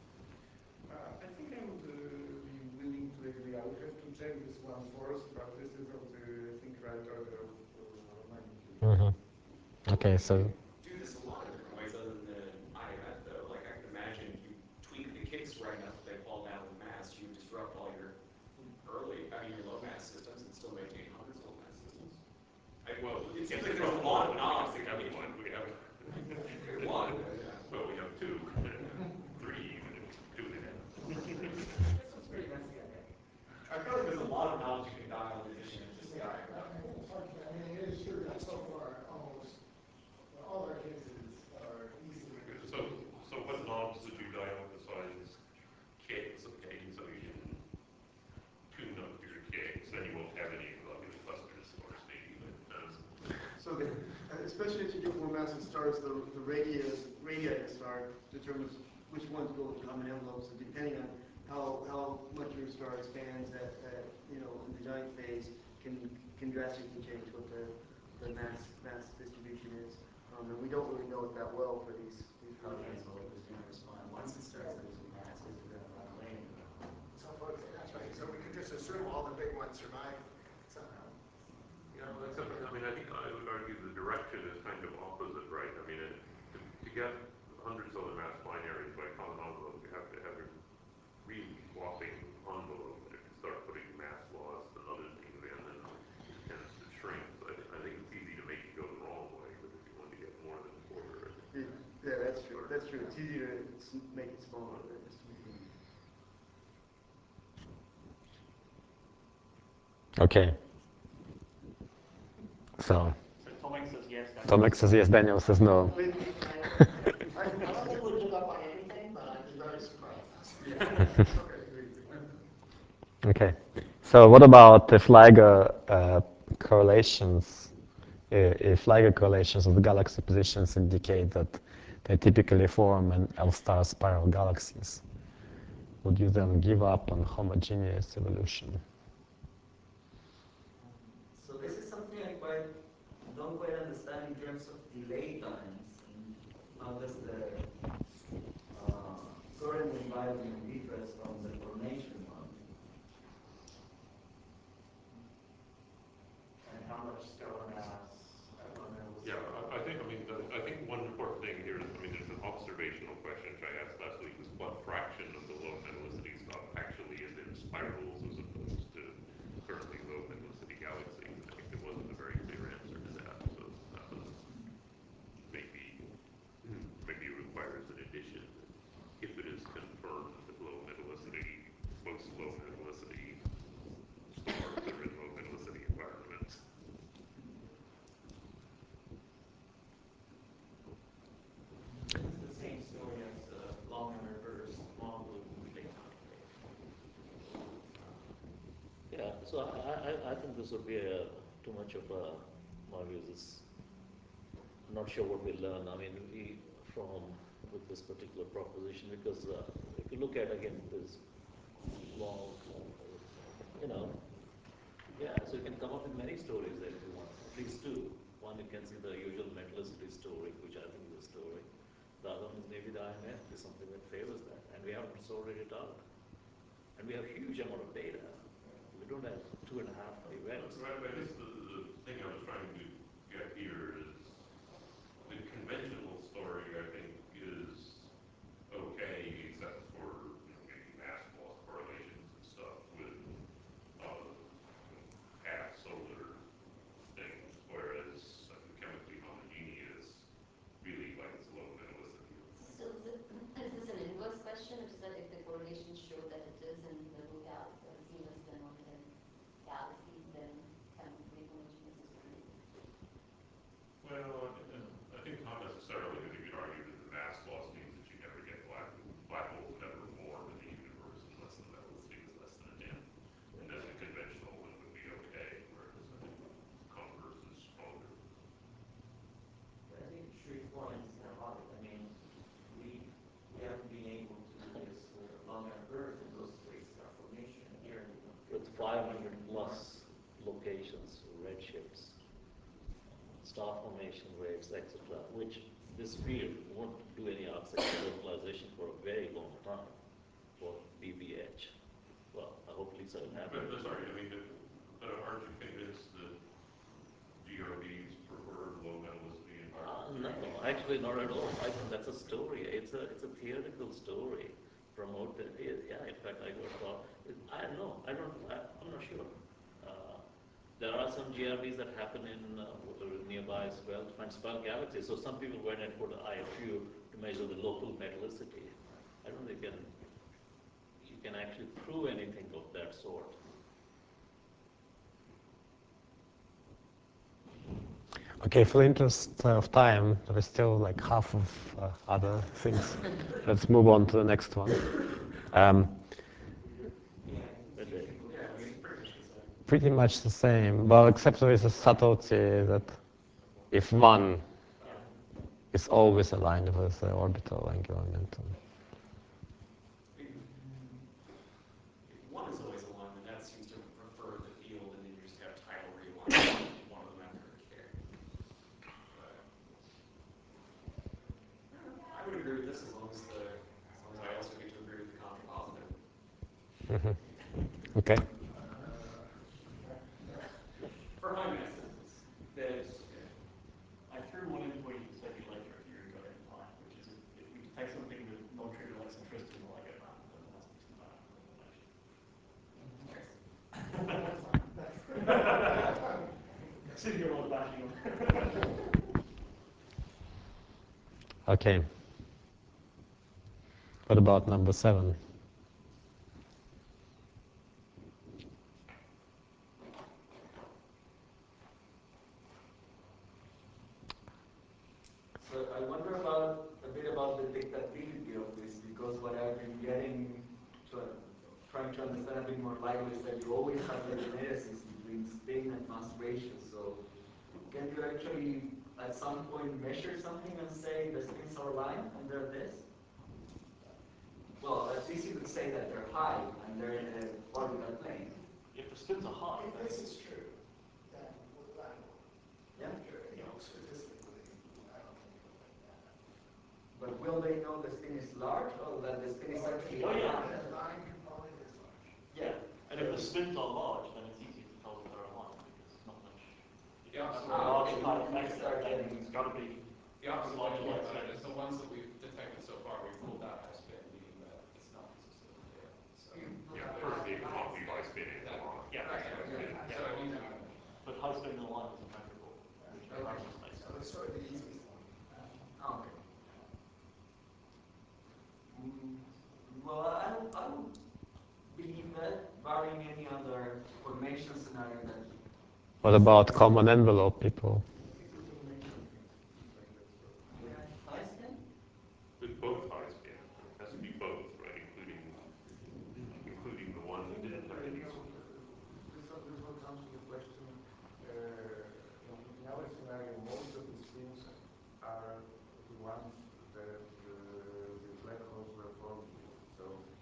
I think I would be willing to agree. I would have to check this one first, but this is of the, I think, right order of magnitude. Okay, so. Do this a lot of different ways other than the IMF, though. Like, I can imagine if you tweak the kicks right enough that they fall down with mass, you disrupt all your your low mass systems and still maintain 100 solar mass systems. It seems like there's a lot of knobs. We have one. We have one. Well, we have two. 3 even if 2.5. This one's pretty messy, I think. I feel like there's a lot of knobs you can dial in addition to just the IMF. I mean, it is true that so far almost all our cases are easily. So what knobs did you dial besides kicks? Okay, so you can tune up your kicks, then you won't have any globular clusters or maybe. So especially as you get more massive stars, the radii of the star determines which ones go with common envelopes, and depending on how much your star expands at in the giant phase can drastically change what the mass distribution is. And we don't really know it that well for these projects. Once it starts losing mass, it's going to run away. That's right. So we can just assume all the big ones survive somehow. Yeah, Except, I mean, I think I would argue the direction is kind of opposite, right? I mean, to get 100 solar mass binaries by common envelope, you have to have a really whopping envelope. And if you start putting mass loss and other things in, then it tends to shrink. So I think it's easy to make it go the wrong way, but if you want to get more than a quarter, I think Yeah, that's true. That's true. It's easier to make it smaller than just to make it. Okay. So Tomek says yes, Daniel says no. I don't think we'll give up on anything, but I'd be very surprised. Okay. So what about the Flagger correlations? If Flagger correlations of the galaxy positions indicate that they typically form an L-star spiral galaxies, would you then give up on homogeneous evolution? So this is something don't quite understand in terms of delay times and how does the current environment differs from the formation one. And how much stellar mass at low levels? yeah, I think, I think one important thing here is, I mean, there's an observational question which I asked last week, was what fraction of the low metallicity stuff actually is in spirals as opposed to currently low metallicity galaxies? And I think there wasn't a very clear answer to that. So maybe maybe it requires an addition if it is confirmed that low metallicity, most low metallicity stars are in low metallicity environments. This is the same story as long and reverse small blue phaton. Yeah, so I think this would be too much of a, my views is, I'm not sure what we learn. I mean, from with this particular proposition, because if you look at again this long, you know, yeah, so you can come up with many stories there if you want, at least two. One, you can see the usual metallicity story, which I think is a story. The other one is maybe the IMF is something that favors that, and we haven't sorted it out. And we have a huge amount of data. We don't have 2.5 events. Right, I guess the thing I was trying to get here is the conventional story, I think, is okay, except for maybe mass loss correlations and stuff with past solar things, whereas I think chemically homogeneous really likes low metallicity. So is this an inverse question, which is that if the correlations show that it is in the low CMS lemon in galaxies, then chemically homogeneous is true? Well, I think not necessarily. I think you'd argue that the mass loss means that you never get black holes never form in the universe unless the metallicity is less than 10. And then the conventional one would be okay, whereas I think converse is stronger. But I think Sri's point is kind of obvious. I mean, we haven't been able to do this with long and Earth and those space star formation here. With 500 plus locations, redshifts, star formation rates, etc., which this field won't do any oxidation localization for a very long time for BBH. Well, I hope Lisa will have it. But sorry, I mean, but aren't you convinced that GRBs prefer low metallicity environments? No, actually not at all. I think that's a story. It's a theoretical story. Promote it. Yeah, in fact, I got thought. I'm not sure. There are some GRBs that happen in nearby as well, spiral galaxies. So some people went and put IFU to measure the local metallicity. I don't think you can actually prove anything of that sort. Okay, for the interest of time, there is still like half of other things. Let's move on to the next one. Pretty much the same, well, except there is a subtlety that if one is always aligned with the orbital angular momentum. If one is always aligned, then that seems to prefer the field, and then you just have tidal realignment. One of them after a care. But I would agree with this as long as I also get to agree with the contrapositive. Okay. For high mass systems. sitting here while the vacuum. Okay. What about number 7? So I wonder a bit about the dictability of this, because what I've been trying to understand a bit more lightly is that you always have the genetics between spin and mass ratio. So can you actually at some point measure something and say the spins are aligned and they're this? Well, at least you could say that they're high and they're in an orbital plane. If the spins are high, If this is true, then I will. Yeah. You know, statistically, I don't think it'll make that happen. But will they know the spin is large or that the spin is actually Oh, yeah. aligned? The line component is large. Yeah, and if the spins are large, then it's easy to tell that they're aligned because it's not much. Yeah, That's so a large you part of start getting. it's got to be. the opposite way large to think light about it spins. is the ones that we've detected so far, we've ruled out high spin, meaning that it's not consistent with data. So, Yeah, first it cannot be high spin in the line. Yeah. so it needs to be measured. But high spin in the line isn't measurable, which makes sense. So it's sort of the easiest one. Okay. Well, I would believe that, barring any other formation scenario that. What about common envelope people? I think we can make something like that. So. High spin? With both high spin, it has to be both, right? Including the I ones that think didn't that, have any. this one comes to the question, in our scenario, most of the spins are the ones that the black holes were formed with. So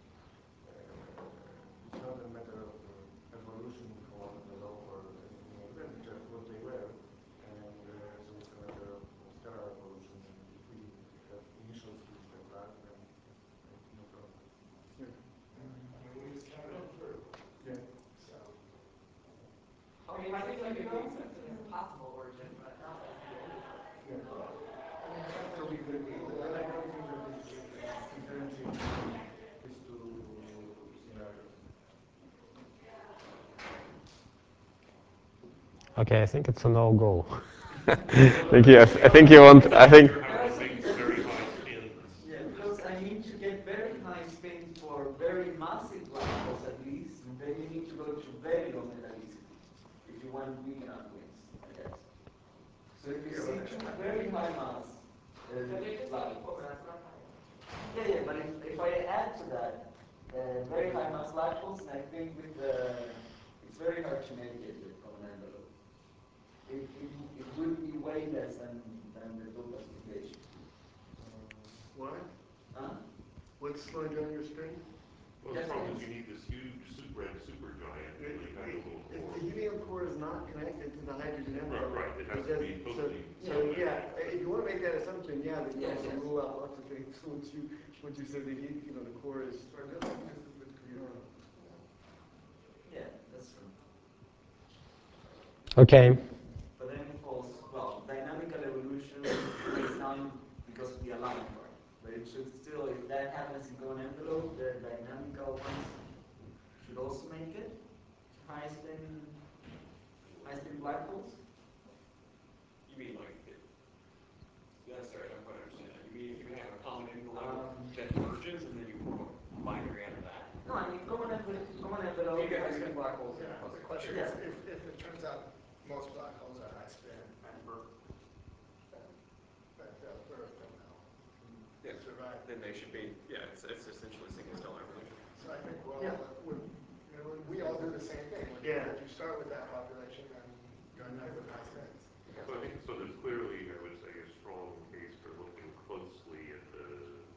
it's not a matter of evolution from one envelope or anything like that, it's just what they were. And so it's a matter of stellar evolution. And if we have initial spins that large, then no problem. Yeah. I mean, we just counted them through. Yeah. So. I mean, I think like it makes sense as a possible origin, but not as the only origin. Yeah. I mean, So we could, then I don't think that this differentiates these two scenarios. Okay, I think it's a no-go. Thank you. I think you want. I think. You have to make very high spins. Yeah, because I need to get very high spins for very massive black holes at least, and then you need to go to very low metallicity if you want big enough wings, I guess. So if you see two very high mass But they're just black equal, holes. that's not high. Yeah, but if I add to that very high mass black holes, and I think it's very hard to navigate with common envelope. It would be way less than the total situation. Why? Huh? What's slowing down your spin? Well, the problem is you need this huge red supergiant to really have a little If core. the helium core is not connected to the hydrogen envelope. Right, it has to be totally. So yeah, if you want to make that assumption, yeah, then you Yes, have to yes. rule out lots of things. Once you say the the core is. So I don't think this is a bit clear. Yeah, that's true. Okay. But then it falls, well, dynamical evolution is down because of the aligned part. But it should still, if that happens in common envelope, the dynamical ones should also make it. High spin black holes. You mean like, sorry, I don't quite understand that. You mean if you have a common envelope that merges and then you form a binary out of that? No, I mean common envelope, high spin black holes. Yeah, the question Yeah. is, if it turns out most black holes are high spin, And Burke. then they're no. Yeah, Survive. then they should be, yeah, it's essentially single stellar evolution. So I think we're all, Yeah. we all do the same thing. Yeah. If you start with that population, then you end up with high spins. So I think, so there's clearly, I would say, a strong case for looking closely at the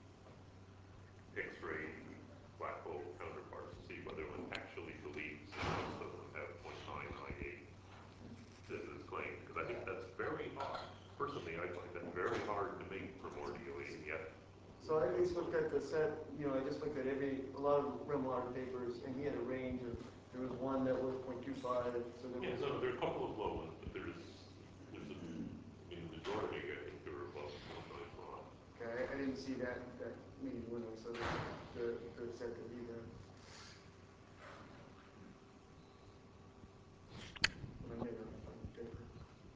X-ray black hole counterparts to see whether one actually believes that most of them have 0.9 IA as is claimed, because I think that's very hard. Personally, I find that very hard to make primordially, and yet. So I at least looked at the set, I just looked at a lot of Remillard papers, and he had a range of, there was one that was 0.25, so there Yeah, was. no, there are a couple of low ones, but there's in the majority, I think there are above 0.95. Okay, I didn't see that many when I saw the set that he had. When I made a paper.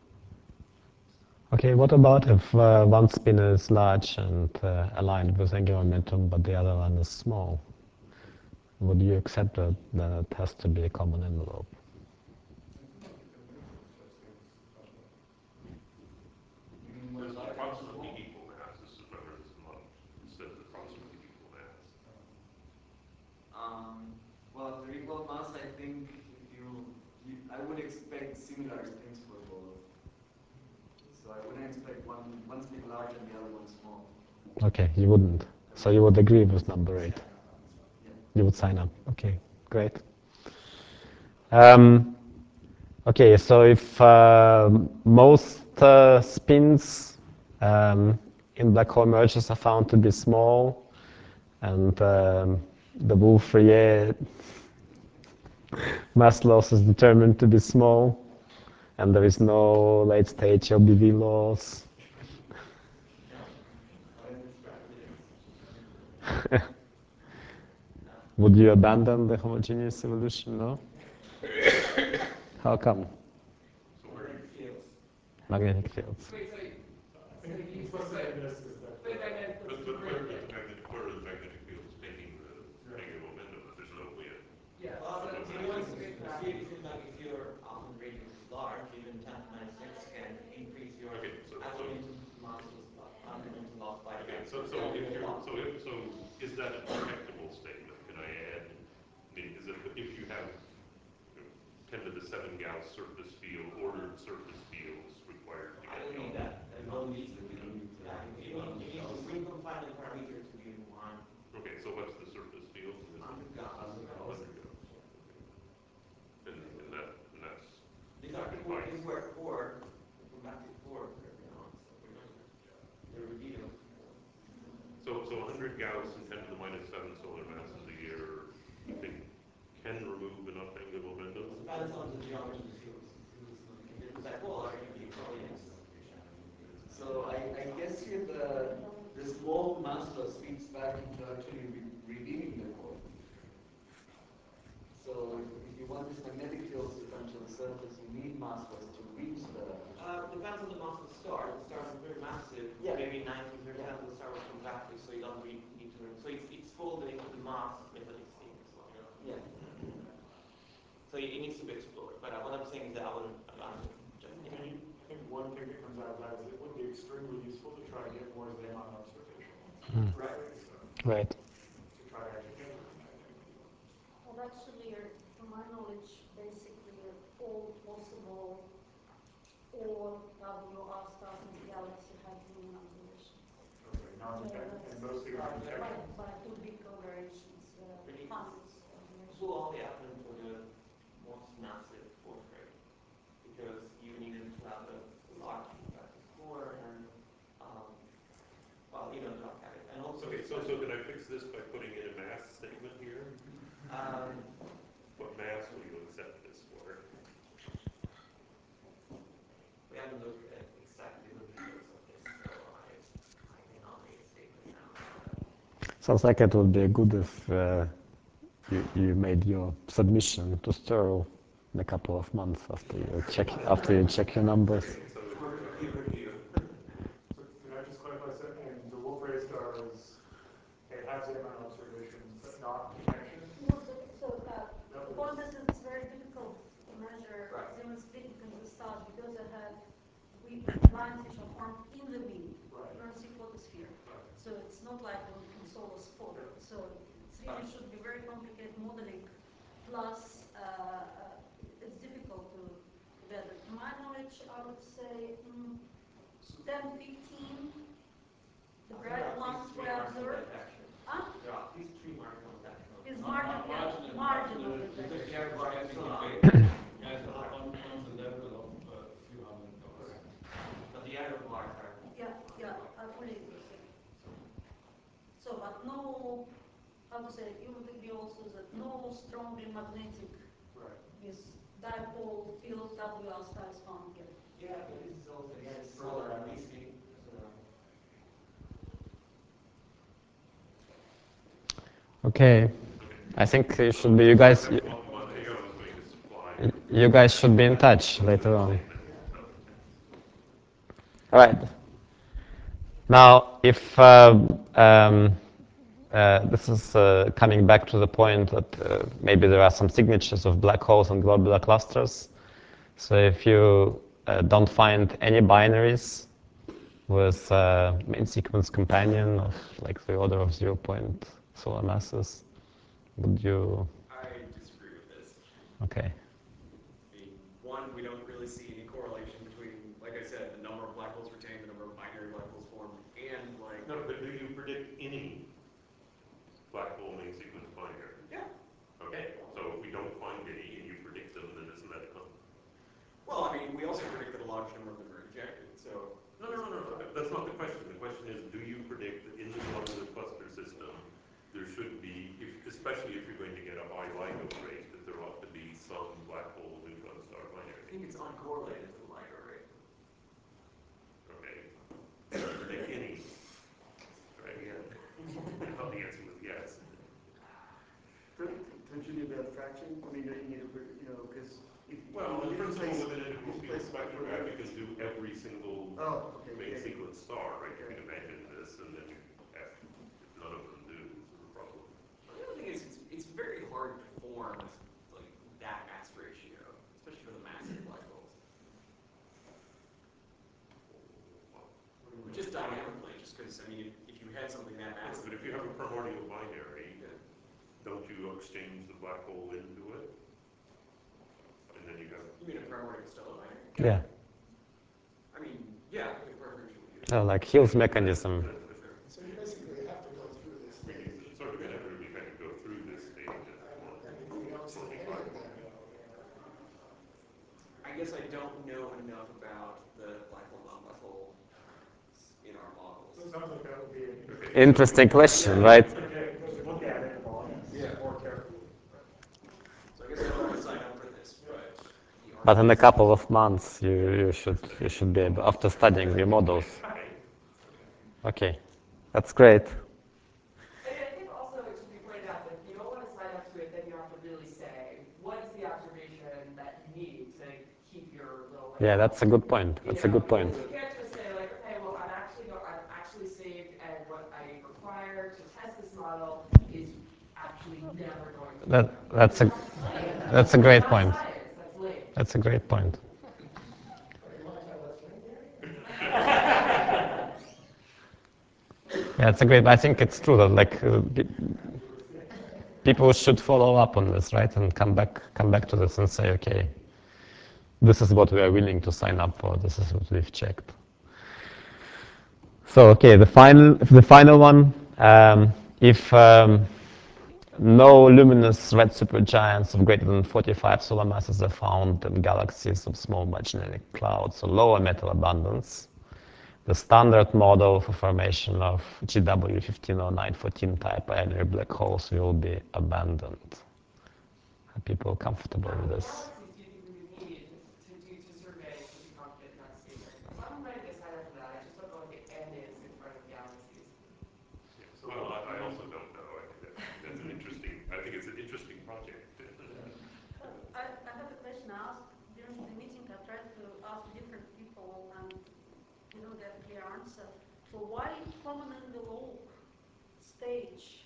Okay, what about if one spin is large and aligned with angular momentum, but the other one is small? Would you accept that it has to be a common envelope? There's approximately equal mass. Remember, this model says approximately equal mass. Well, if they're equal mass, I think I would expect similar spins for both. So I wouldn't expect one spin large and the other one small. Okay, you wouldn't. So you would agree with number 8? Yeah. You would sign up. Okay, great. Okay, so if most spins in black hole mergers are found to be small, and the Wolf-Rayet mass loss is determined to be small, and there is no late stage LBV loss. Would you abandon the homogeneous evolution? No? How come? Magnetic fields. Wait, so you Implicitly, this is that. but magnetic fields But are where are great. the magnetic fields taking the angular momentum? If there's no way. Yeah, Well, so to be honest, it seems like if your Alfvén radius is large, even 10 to minus 6 can increase your angular momentum loss by Okay, that. so is that a detectable statement? Can I add? I mean, is it if you have 10 to the 7 Gauss surface field, ordered surface fields required to I get don't need the that. You don't need to. You need the free confinement parameter to be 1. Okay, so what's the surface field? 100 Gauss. 100 Gauss. Okay. And that's These were 4, convective 4 electrons. They're revealed. So 100 Gauss and 10 to the minus 7 solar masses a year, you think can remove enough angular momentum? It depends on the geometry. If they're black holes, are going to be brilliant. So I guess here the small mass loss feeds back into actually revealing the core. So if you want these magnetic fields to come to the surface, you need mass loss to reach the. Depends on the mass of the star. If the stars are very massive, maybe 90% of the star was convective, so you don't really need to. So it's folded into the mass metallic state as well. Yeah. So it needs to be explored. But what I'm saying is that I wouldn't abandon just yet. I think one thing that comes out of that is it would be extremely useful to try to get more Zeeman observations. Right. Right. To try to actually get rid of magnetic field. Well, actually, from my knowledge, basically all possible or WR stars in the galaxy have Zeeman observations. Okay, and mostly detections. By two big congregations, hundreds of observations. Will only happen for the most massive portrait because you needed to have a large convective core and well, you don't have it. And also, Okay, so can I fix this by putting in a mass statement here? What mass will you accept this for? We haven't looked at exactly the details of this, so I cannot make a statement now. Sounds like it would be good if you made your submission to Sterl in a couple of months after you check your numbers. So can I just clarify something? The Wolf-Rayet stars, they have Zeeman observations, but not detections? No, the point is it's very difficult to measure Zeeman splitting in the stars because they have lines which are formed in the wind, Earth's photosphere. Right. So it's not like on solar spot. So it really should be very complicated modeling. Plus, it's difficult to gather. To my knowledge, I would say 10, 15. The bright ones we observed. There are at least 3 marginal detections. Is marginal detection. Yeah, so on the level of a few hundred Gauss. But the error bars are. Yeah, I fully agree. So, but no, how to say, you would agree also that no strongly magnetic with dipole field WR star is found yet. Yeah, but this is also solar emission. Okay, I think it should be you guys. You guys should be in touch later on. All right. Now, if this is coming back to the point that maybe there are some signatures of black holes and globular clusters. So if you don't find any binaries with main sequence companion of like the order of 0 point solar masses, would you? I disagree with this. Okay. I mean, one, we don't really see any correlation between, like I said, the number of black holes retained, the number of binary black holes formed, and like. No, but do you predict any black hole main sequence binary? Yeah. Okay, so if we don't find any and you predict them, then isn't that enough? Well, I mean, we also predict that a large number of them are ejected, so. No. That's not the question. The question is, do you predict that in the globular cluster system, there should be, especially if you're going to get a high LIGO rate, that there ought to be some black hole neutron star binary? I think it's uncorrelated to the LIGO rate. Okay. Do you predict any? Try again. I thought the answer was yes. Don't you need that fraction? I mean, don't you need a, because if Well, you in principle, place- with an integral field spectrograph, you can do every single main sequence star, right? You can imagine this, and then if none of them do, is there a problem? The other thing is, it's very hard to form like that mass ratio, especially for the massive black holes. Just dynamically, just because, I mean, if you had something that massive. But if you have a primordial binary, don't you exchange the black hole into it? And then you have. You mean a primordial stellar binary? Yeah. I mean, yeah, the preferential. Like Hill's mechanism. So you basically have to go through this stage. You sort of inevitably had to go through this stage. And if we don't see any of that, I guess I don't know enough about the black hole, non-black hole in our models. So it sounds like that would be an Interesting question, right? look at it more carefully. So I guess I don't want to sign up for this, But in a couple of months, you should be able, after studying the models. Okay, that's great. I think also it should be pointed out that if you don't want to sign up to it, then you have to really say, what is the observation that you need to keep your little. Yeah, that's a good point. That's a good point. You can't just say like, okay, well, I've actually saved, and what I require to test this model is actually never going to. That's a great point. That's lame. That's a great point. Yeah, it's a great. I think it's true that like people should follow up on this, right, and come back to this and say, okay, this is what we are willing to sign up for. This is what we've checked. So, okay, the final one. If no luminous red supergiants of greater than 45 solar masses are found in galaxies of small magellanic clouds, so lower metal abundance, the standard model for formation of GW150914 type binary black holes will be abandoned. Are people comfortable with this? Galaxies do you think we would need to survey to be confident in that statement? Because I'm ready to sign up for that. I just don't know what the N is in front of galaxies. Well, I also don't know. That's an interesting. I think it's an interesting project. I have a question I asked during the meeting. I tried to ask different people and didn't get a clear answer. So why common envelope stage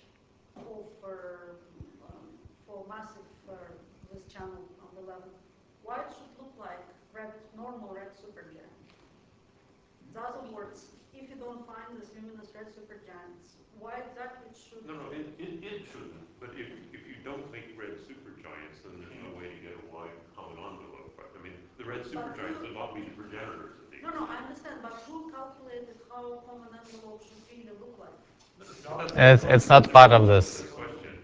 for massive this channel on the level? Why it should look like normal red supergiant? In other words, if you don't find this luminous red supergiants, why exactly it should? No, it shouldn't. But if you don't make red supergiants, then there's no way to get a wide common envelope. I mean, the red supergiants would not be the progenitors of these. No, I understand, but who calculated how common envelope should really look like? It's not part of this. Question.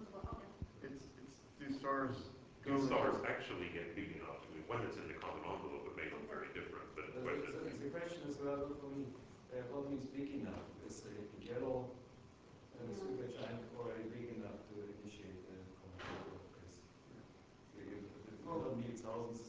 Do stars Actually get big enough to, when it's in the common envelope, it may look very different. But the question is, what means big enough? Is a yellow supergiant already big enough to initiate the common envelope? Because it needs thousands.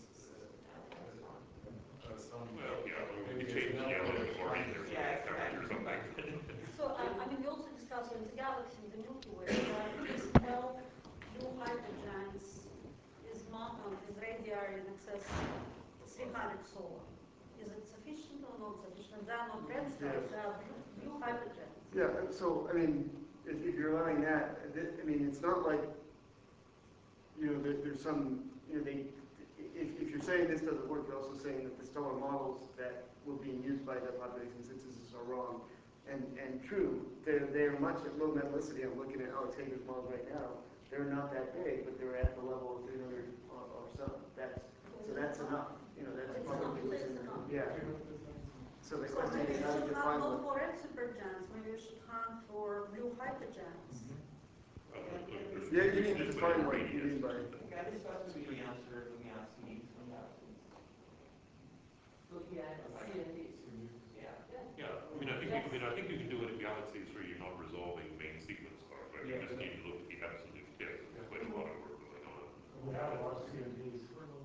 You change yellow or either character or something. So, I mean, we also discussed in the galaxy, in the Milky Way, there are at least 12 blue hypergiants with radii in excess of 300 solar. is it sufficient or not sufficient? They are not red stars, they are blue hypergens. Yeah, so, I mean, if you're allowing that, I mean, it's not like, there's some, if you're saying this doesn't work, you're also saying that the stellar models that were being used by the population synthesis are wrong. And true, they're much at low metallicity. I'm looking at Alex Hager's models right now. They're not that big, but they're at the level of 300 or so. So that's enough. That's probably within the, yeah. So the question is how to define Not what. for red supergens, maybe you should hunt for blue hypergens. Yeah, you need to define what you mean by. Yeah, this question we can answer when we ask needs from galaxies. Looking at CNDs. Yeah, I think you can do it in galaxies where you're not resolving main sequence stars, right? You just need to look at the absolute tip. There's quite a lot of work going on. We have a lot of CMDs.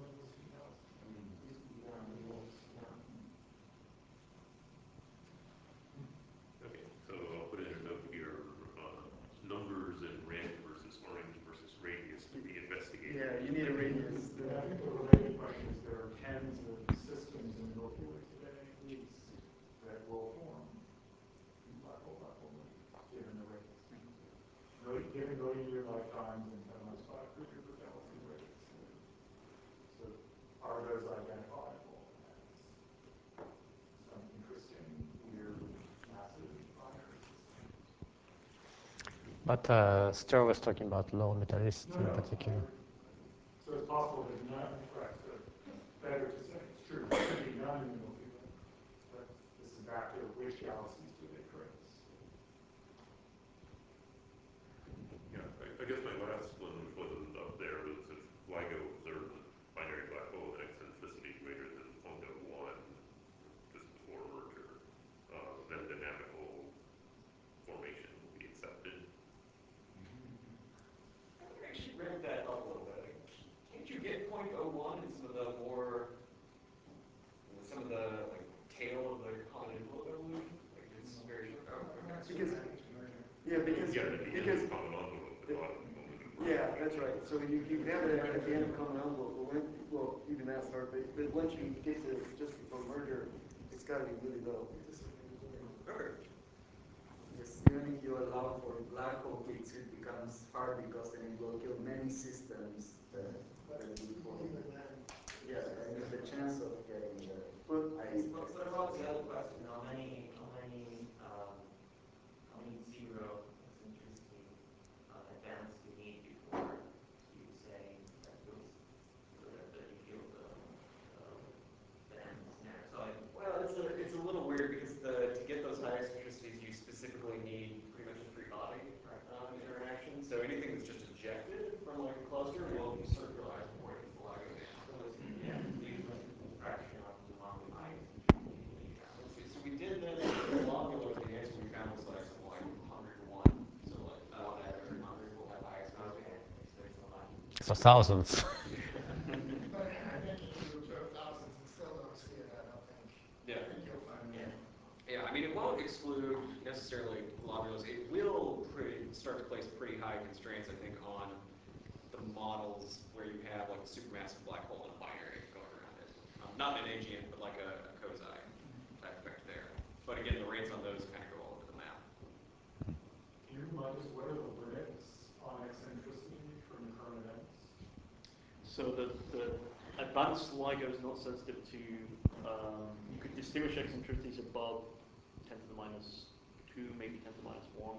Okay, so I'll put in a note here, numbers in red versus orange versus radius to be investigated. Yeah, you need a radius. I think the related question is there are tens of systems in Milky Way today, at least, that will form black hole movies, given the radius. Given million-year lifetimes and 10 minus 5 per year per galaxy radius. So are those identifiable as some interesting, weird, massive binary systems? But Stir was talking about low metallicity in particular. So it's possible that none, correct, so better to say it's true, there could be none in the Milky Way. But this is back to which galaxies do they trace? Yeah, I guess my last one wasn't up there, was if LIGO observed a binary black hole with eccentricity greater than 0.01 just before merger, then dynamical formation will be accepted. I think I actually ramp that up a little bit. Can't you get 0.01 in some of the more, like, tail of the common envelope evolution? Like, it's very short. Yeah, that's right. So you can have it at the end of common envelope, well, even that's hard, but once you get to just before merger, it's got to be really low. Okay. Yes, even if you allow for black hole peaks, it becomes hard because then it will kill many systems that would form. Yeah, and the chance of getting the But about the other question, how many zero eccentricity events you need before you say that goes so that you feel the bend snare? Well, it's a little weird because to get those high eccentricities, you specifically need pretty much a free body interaction. So anything that's just ejected from like a cluster will be circularized before it hits the LIGO band. Fraction of the amount of high eccentricity. Let's see. So we did this globular. The answer we found was like something like 100 to 1. So like 1 out of every 100 will have high eccentricity. Okay, so it's a lot. So thousands. But I think if you observe thousands and still don't see it, I don't think. Yeah. I think you'll find it. Yeah, I mean, it won't exclude necessarily globulars. It will start to place pretty high constraints, I think, on the models where you have like a supermassive black hole and a binary going around it. Not an AGN, but like a Kozai type effect there. But again, the rates on those kind of go all over the map. Can you remind us what are the limits on eccentricity from the current events? So the advanced LIGO is not sensitive to, you could distinguish eccentricities above 10 to the minus 2, maybe 10 to the minus 1.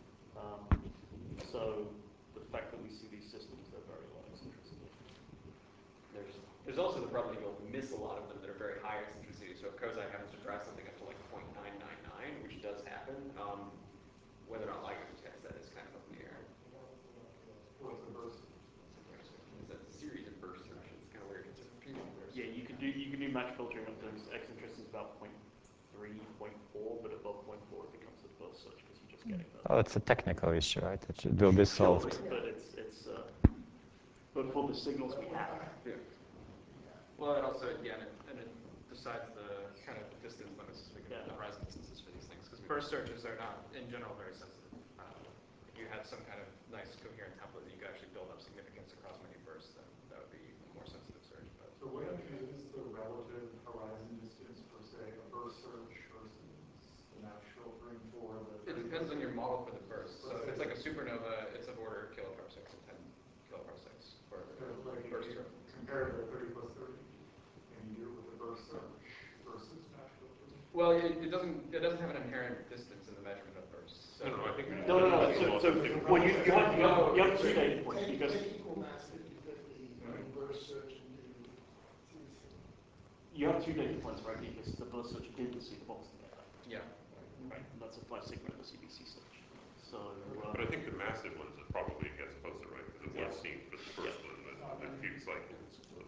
So the fact that we see these systems, they're very low eccentricity. There's also the problem that you'll miss a lot of them that are very high eccentricity. So if Kozai happens to drive something up to like 0.999, which does happen, whether or not LIGO detects that is kind of up in the air. What's the burst? It's a series of burst searches. It's kind of weird. It's a repeating burst. Yeah, you can do match filtering on those. Eccentricity is about 0.3, 0.4, but above 0.4 it becomes a burst search because you're just getting that. Oh, it's a technical issue, right? It will be solved. But but for the signals we have. Yeah. Well, it also, yeah, and it decides the kind of distance limits, the horizon distances for these things, because burst searches are not, in general, very sensitive. If you had some kind of nice coherent template that you could actually build up significance across many bursts, then that would be a more sensitive search. But So what is the relative horizon distance It depends on your model for the burst. So if it's like a supernova, it's of order kiloparsecs to 10 kiloparsecs for Like burst term. compare the 30 plus 30, and you do it with the burst surge versus natural burst. Well, it doesn't have an inherent distance in the measurement of bursts. So I think No. So when you have 2 data points because Take equal mass if you put the burst surge into CBC. you have 2 data points, right? Because the burst search didn't see the bonds together. Yeah. Right. And that's a 5 sigma of the CBC search. So. But I think the massive ones it probably gets closer, right? Because it was seen for the first one with a few cycles. So.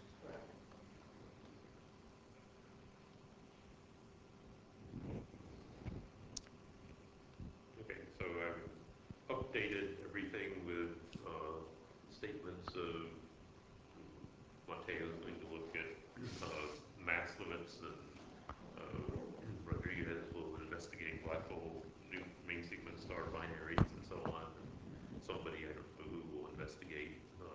Okay, so I've updated everything with statements of Mateo's going to look at mass limits, and Rodriguez will investigate black hole, new main sequence star binaries, and so on. And somebody, I don't know who, will investigate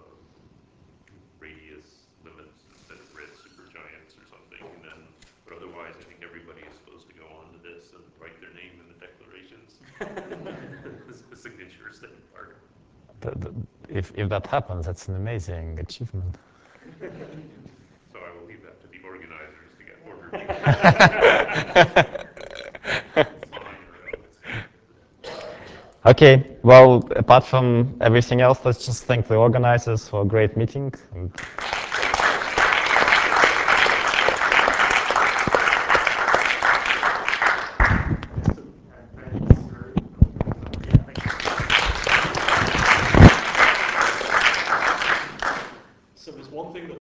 radius limits instead of red supergiants or something. And then, but otherwise, I think everybody is supposed to go on to this and write their name in the declarations. The signatures that are. If that happens, that's an amazing achievement. So I will leave that to the organizers to get ordered. Okay, well, apart from everything else, let's just thank the organizers for a great meeting. So there's one thing that